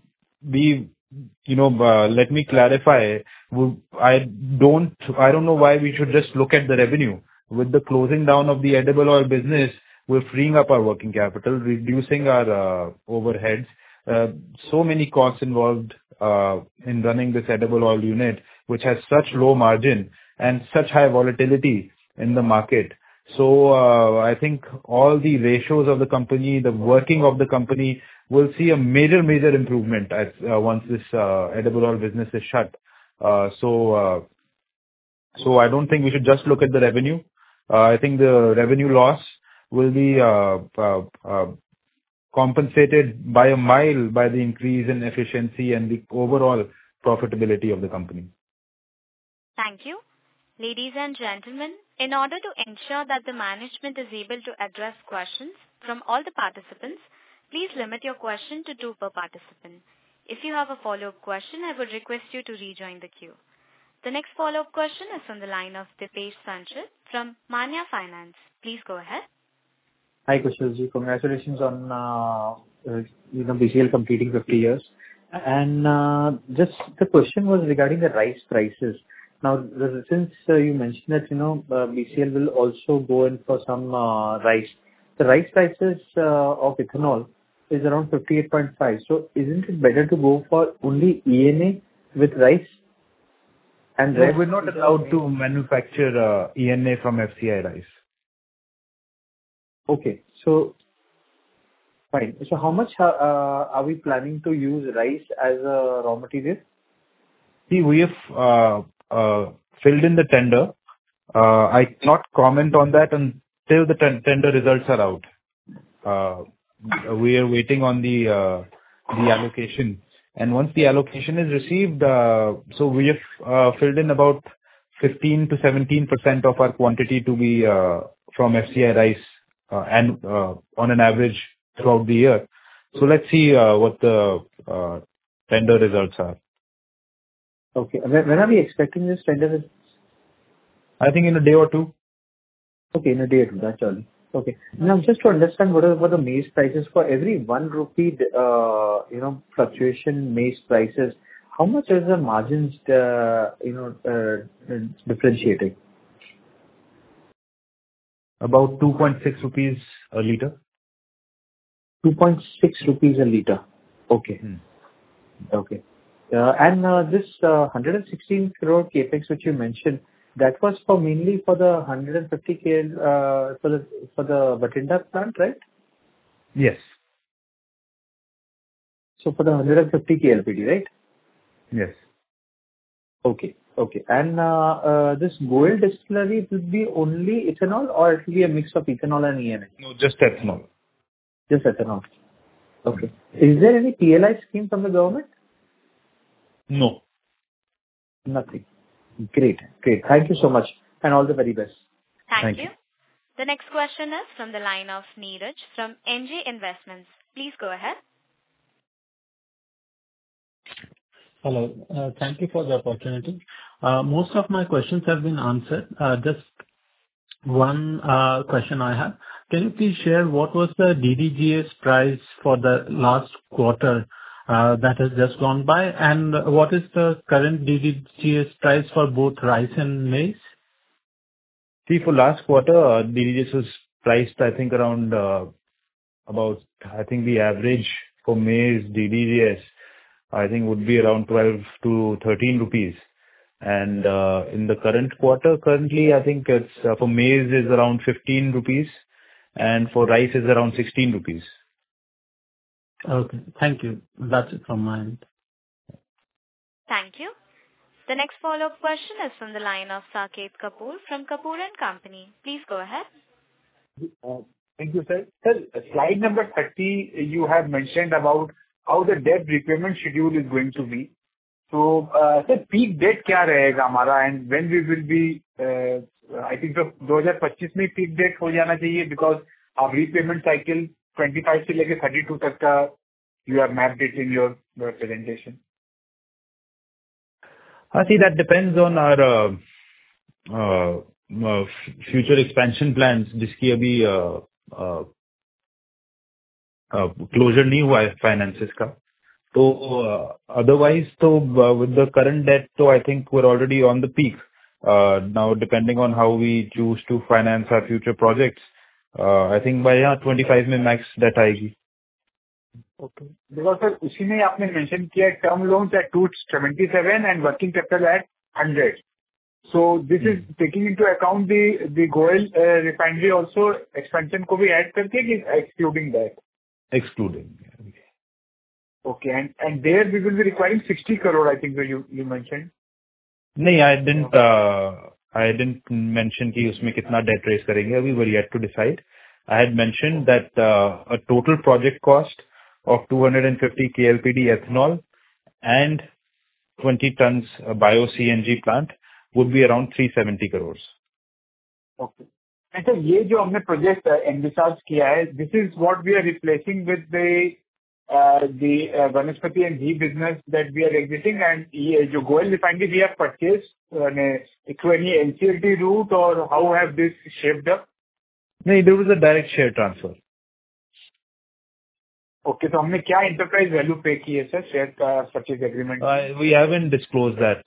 clarify. I don't know why we should just look at the revenue. With the closing down of the edible oil business, we're freeing up our working capital, reducing our overheads. So many costs involved in running this edible oil unit, which has such low margin and such high volatility in the market. So I think all the ratios of the company, the working of the company will see a major improvement as once this edible oil business is shut. So I don't think we should just look at the revenue. I think the revenue loss will be compensated by a mile by the increase in efficiency and the overall profitability of the company. Thank you. Ladies and gentlemen, in order to ensure that the management is able to address questions from all the participants, please limit your question to 2 per participant. If you have a follow-up question, I would request you to rejoin the queue. The next follow-up question is on the line of Dipesh Sanchit from Manya Finance. Please go ahead. Hi, Kushalji. Congratulations on BCL completing 50 years. And just the question was regarding the rice prices. Now, since you mentioned that BCL will also go in for some rice. The rice prices of ethanol is around 58.5. So, isn't it better to go for only ENA with rice? And no, we're not allowed to manufacture ENA from FCI rice. Okay, so fine. So how much are we planning to use rice as a raw material? See, we have filled in the tender. I cannot comment on that until the tender results are out. We are waiting on the allocation. And once the allocation is received, so we have filled in about 15 to 17% of our quantity to be from FCI rice and on an average throughout the year. So let's see what the tender results are. Okay. When are we expecting this tender results? I think in a day or two. Okay, in a day or two. That's all. Okay. Now, just to understand what are the maize prices for every 1 rupee, fluctuation maize prices, how much is the margins, differentiating? About 2.6 rupees a liter. 2.6 rupees a liter. Okay. Okay. And this 116 crore capex which you mentioned, that was mainly for the 150 KL for the Bathinda plant, right? Yes. So for the 150 KLPD, right? Yes. Okay. Okay. And this Goel distillery will be only ethanol, or it will be a mix of ethanol and ENA? No, just ethanol. Just ethanol. Okay. Is there any PLI scheme from the government? No. Nothing. Great. Great. Thank you so much, and all the very best. Thank you. you. The next question is from the line of Neeraj from NJ Investments. Please go ahead. Hello. Thank you for the opportunity. Most of my questions have been answered. Just one question I have. Can you please share what was the DDGS price for the last quarter that has just gone by, and what is the current DDGS price for both rice and maize? See, for last quarter, DDGS was priced, I think, around I think the average for maize DDGS, I think, would be around 12 to 13 rupees. And in the current quarter, currently, I think it's for maize is around 15 rupees, and for rice is around 16 rupees. Okay. Thank you. That's it from my end. Thank you. The next follow-up question is from the line of Saket Kapoor from Kapoor & Company. Please go ahead. Thank you, sir. Sir, slide number 30, you have mentioned about how the debt repayment schedule is going to be. So, sir, peak debt क्या रहेगा हमारा, and when we will be, I think so 2025 में peak debt हो जाना चाहिए, because our repayment cycle 25 से लेके 32 तक का you have mapped it in your presentation. See, that depends on our future expansion plans, जिसकी अभी closure नहीं हुआ है finances का. So, otherwise, so with the current debt, so I think we're already on the peak. Now, depending on how we choose to finance our future projects, I think by 25 में max debt आएगी. Okay. Because sir, उसी में आपने mention किया term loans at 277 and working capital at 100. So this is taking into account the Goel refinery also expansion को भी add करके कि excluding that? Excluding. Okay. And there we will be requiring 60 crore, I think so you mentioned. नहीं, I didn't mention कि उसमें कितना debt raise करेंगे. We were yet to decide. I had mentioned that a total project cost of 250 KLPD ethanol and 20 tons bio-CNG plant would be around 370 crores. Okay. And sir, ये जो हमने project envisage किया है, this is what we are replacing with the Vanaspati and ghee business that we are exiting, and ये जो Goel refinery we have purchased through any NCLT route, or how have this shaped up? नहीं, there was a direct share transfer. Okay, तो हमने क्या enterprise value pay की है sir share का purchase agreement? We haven't disclosed that.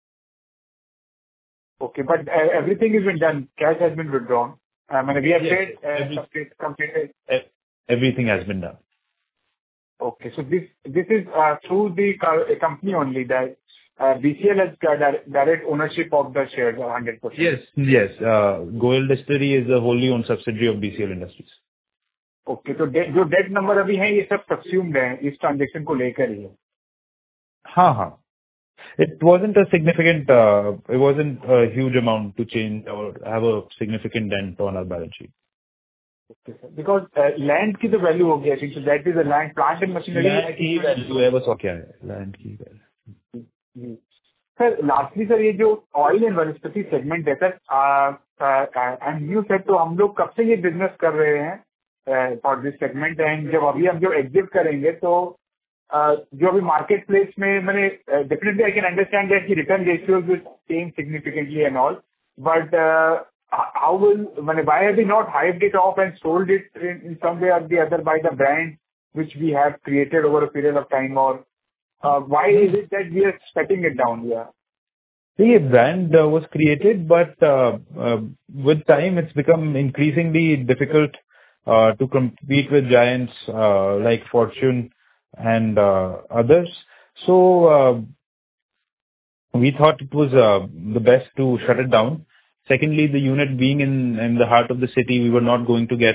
Okay, but everything has been done. Cash has been withdrawn. I mean, we have paid completed. Everything has been done. Okay, so this is through the company only that BCL has direct ownership of the shares 100%. Yes. Goel Distillery is a wholly owned subsidiary of BCL Industries. Okay, तो जो debt number अभी है ये सब subsumed है इस transaction को लेकर ही है. हाँ. It wasn't a significant, it wasn't a huge amount to change or have a significant dent on our balance sheet. Okay, sir. Because land की तो value हो गई, I think so that is a land, plant and machinery. Land की value है, बस और क्या है? Land की value. Sir, lastly sir, ये जो oil and वनस्पति segment है sir, and you said तो हम लोग कब से ये business कर रहे हैं for this segment, and जब अभी हम जो exit करेंगे तो जो अभी market place में मैंने definitely I can understand that the return ratios will change significantly and all, but how will, why have we not hived it off and sold it in some way or the other by the brand which we have created over a period of time, or why is it that we are shutting it down here? The brand was created, but with time it's become increasingly difficult to compete with giants like Fortune and others. So we thought it was the best to shut it down. Secondly, the unit being in the heart of the city, we were not going to get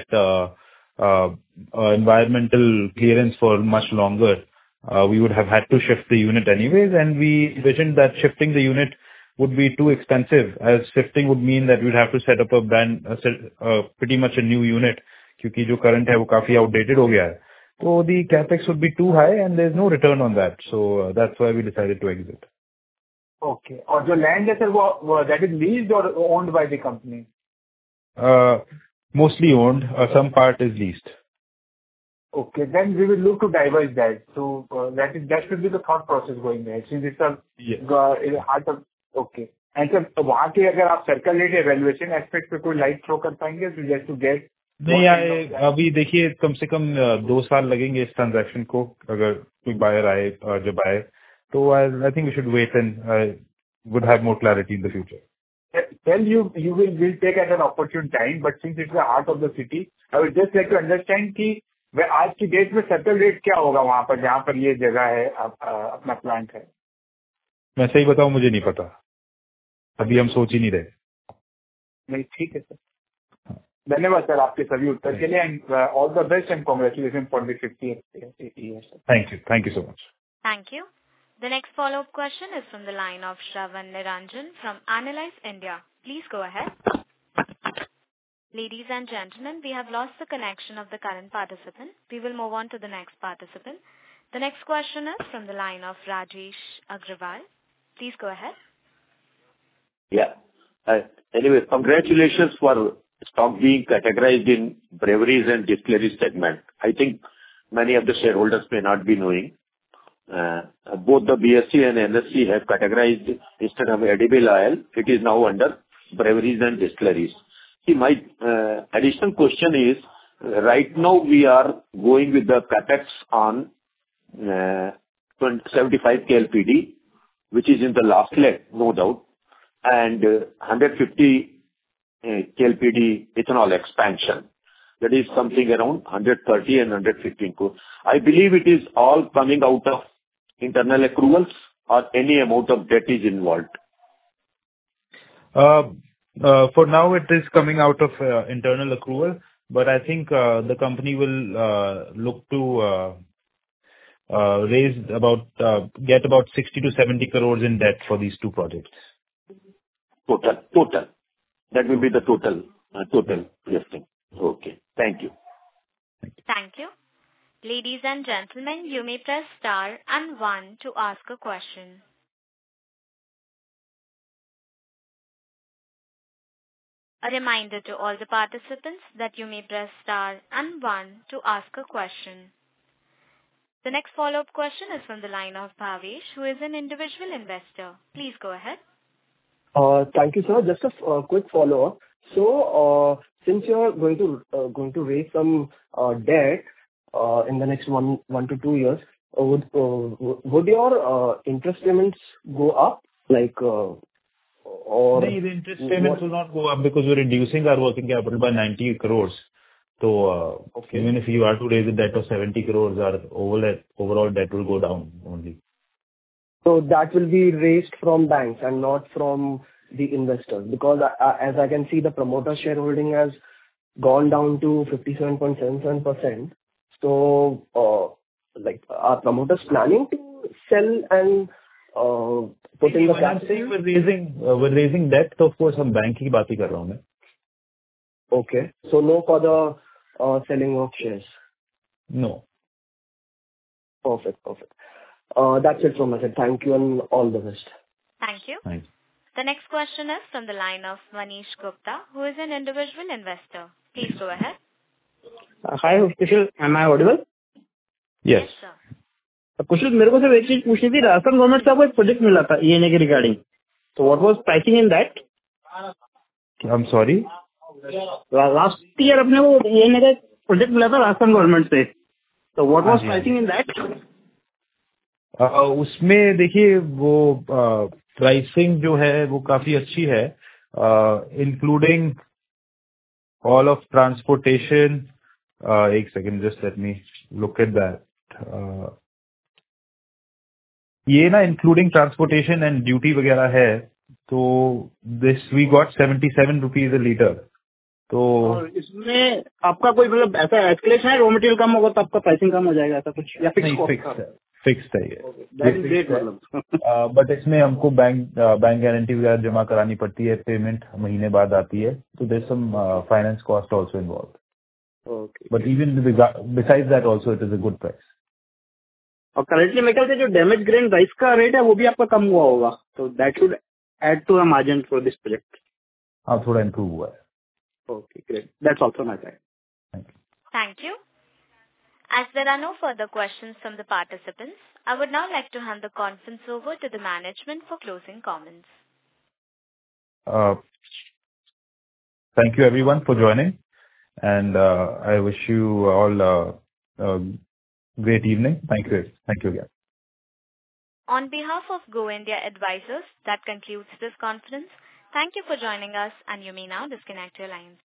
environmental clearance for much longer. We would have had to shift the unit anyways, and we envisioned that shifting the unit would be too expensive, as shifting would mean that we'd have to set up a brand, pretty much a new unit, क्योंकि जो current है वो काफी outdated हो गया है. So the capex would be too high and there's no return on that. So that's why we decided to exit. Okay. और जो लैंड है सर वो that is leased or owned by the company? Mostly owned. Some part is leased. Okay. Then we will look to divest that. So that should be the thought process going ahead since it's a heart of okay. And sir वहाँ के अगर आप circle rate evaluation aspect पे कोई light throw कर पाएंगे so just to get नहीं आए अभी देखिए कम से कम 2 साल लगेंगे इस ट्रांजैक्शन को अगर कोई बायर आए जब आए तो I think we should wait and would have more clarity in the future. Well, you will take at an opportune time, but since it's the heart of the city, I would just like to understand कि आज की date में circle rate क्या होगा वहाँ पर जहाँ पर ये जगह है अपना प्लांट है. मैं सही बताऊँ मुझे नहीं पता अभी हम सोच ही नहीं रहे. नहीं ठीक है सर. धन्यवाद सर आपके सभी उत्तर के लिए and all the best and congratulation for the 50th year. Thank you so much. Thank you. The next follow-up question is from the line of Shravan Niranjan from Analyze India. Please go ahead. Ladies and gentlemen, we have lost the connection of the current participant. We will move on to the next participant. The next question is from the line of Rajesh Agrawal. Please go ahead. Yeah. Anyway, congratulations for stock being categorized in breweries and distilleries segment. I think many of the shareholders may not be knowing. Both the BSE and NSE have categorized instead of edible oil, it is now under breweries and distilleries. See, my additional question is, right now we are going with the capex on 75 KLPD, which is in the last leg, no doubt, and 150 KLPD ethanol expansion. That is something around 130 and 115 crore. I believe it is all coming out of internal accruals or any amount of debt is involved. For now, it is coming out of internal accrual, but I think the company will look to get about 60 to 70 crores in debt for these two projects. Total. That will be the total listing. Okay. Thank you. Thank you. Ladies and gentlemen, you may press star and 1 to ask a question. A reminder to all the participants that you may press star and 1 to ask a question. The next follow-up question is from the line of Bhavesh, who is an individual investor. Please go ahead. Thank you, sir. Just a quick follow-up. So, since you are going to raise some debt in the next 1 to 2 years, would your interest payments go up? Or no, the interest payments will not go up because we're reducing our working capital by 90 crores. So, even if you are to raise a debt of 70 crores, our overall debt will go down only. So that will be raised from banks and not from the investors, because as I can see, the promoter shareholding has gone down to 57.77%. So, are promoters planning to sell and put in the capital? We're raising debt, so of course, I'm bank ki baat hi kar raha hu main. Okay. So no further selling of shares? No. Perfect. That's it from my side. Thank you and all the best. Thank you. Thanks. The next question is from the line of Manish Gupta, who is an individual investor. Please go ahead. Hi, Kushal. Am I audible? Yes. Sir. Kushal मेरे को सिर्फ एक चीज पूछनी थी, Rajasthan government का कोई project मिला था ईएनए के रिगार्डिंग, तो what was pricing in that? I'm sorry. Last year अपने वो ईएनए का प्रोजेक्ट मिला था राजस्थान गवर्नमेंट से, तो what was pricing in that? उसमें देखिए वो प्राइसिंग जो है वो काफी अच्छी है, इंक्लूडिंग ऑल ऑफ ट्रांसपोर्टेशन. एक second, just let me look at that. ये ना इंक्लूडिंग ट्रांसपोर्टेशन एंड ड्यूटी वगैरह है, तो this we got 77 rupees a litre. तो इसमें आपका कोई मतलब ऐसा एस्केलेशन है, रॉ मटेरियल कम होगा तो आपका प्राइसिंग कम हो जाएगा, ऐसा कुछ या फिक्स है ये. बट इसमें हमको बैंक गारंटी वगैरह जमा करानी पड़ती है, पेमेंट महीने बाद आती है, तो there some finance cost also involved. But even besides that also it is a good price. और करंटली मेरे ख्याल से जो डैमेज ग्रेन राइस का रेट है वो भी आपका कम हुआ होगा, तो that should add to a margin for this project. हाँ, थोड़ा इम्प्रूव हुआ है. Okay, great. That's all from my side. Thank you. As there are no further questions from the participants, I would now like to hand the conference over to the management for closing comments. Thank you everyone for joining, and I wish you all a great evening. Thank you. Thank you again. On behalf of Go India Advisors, that concludes this conference. Thank you for joining us, and you may now disconnect your lines.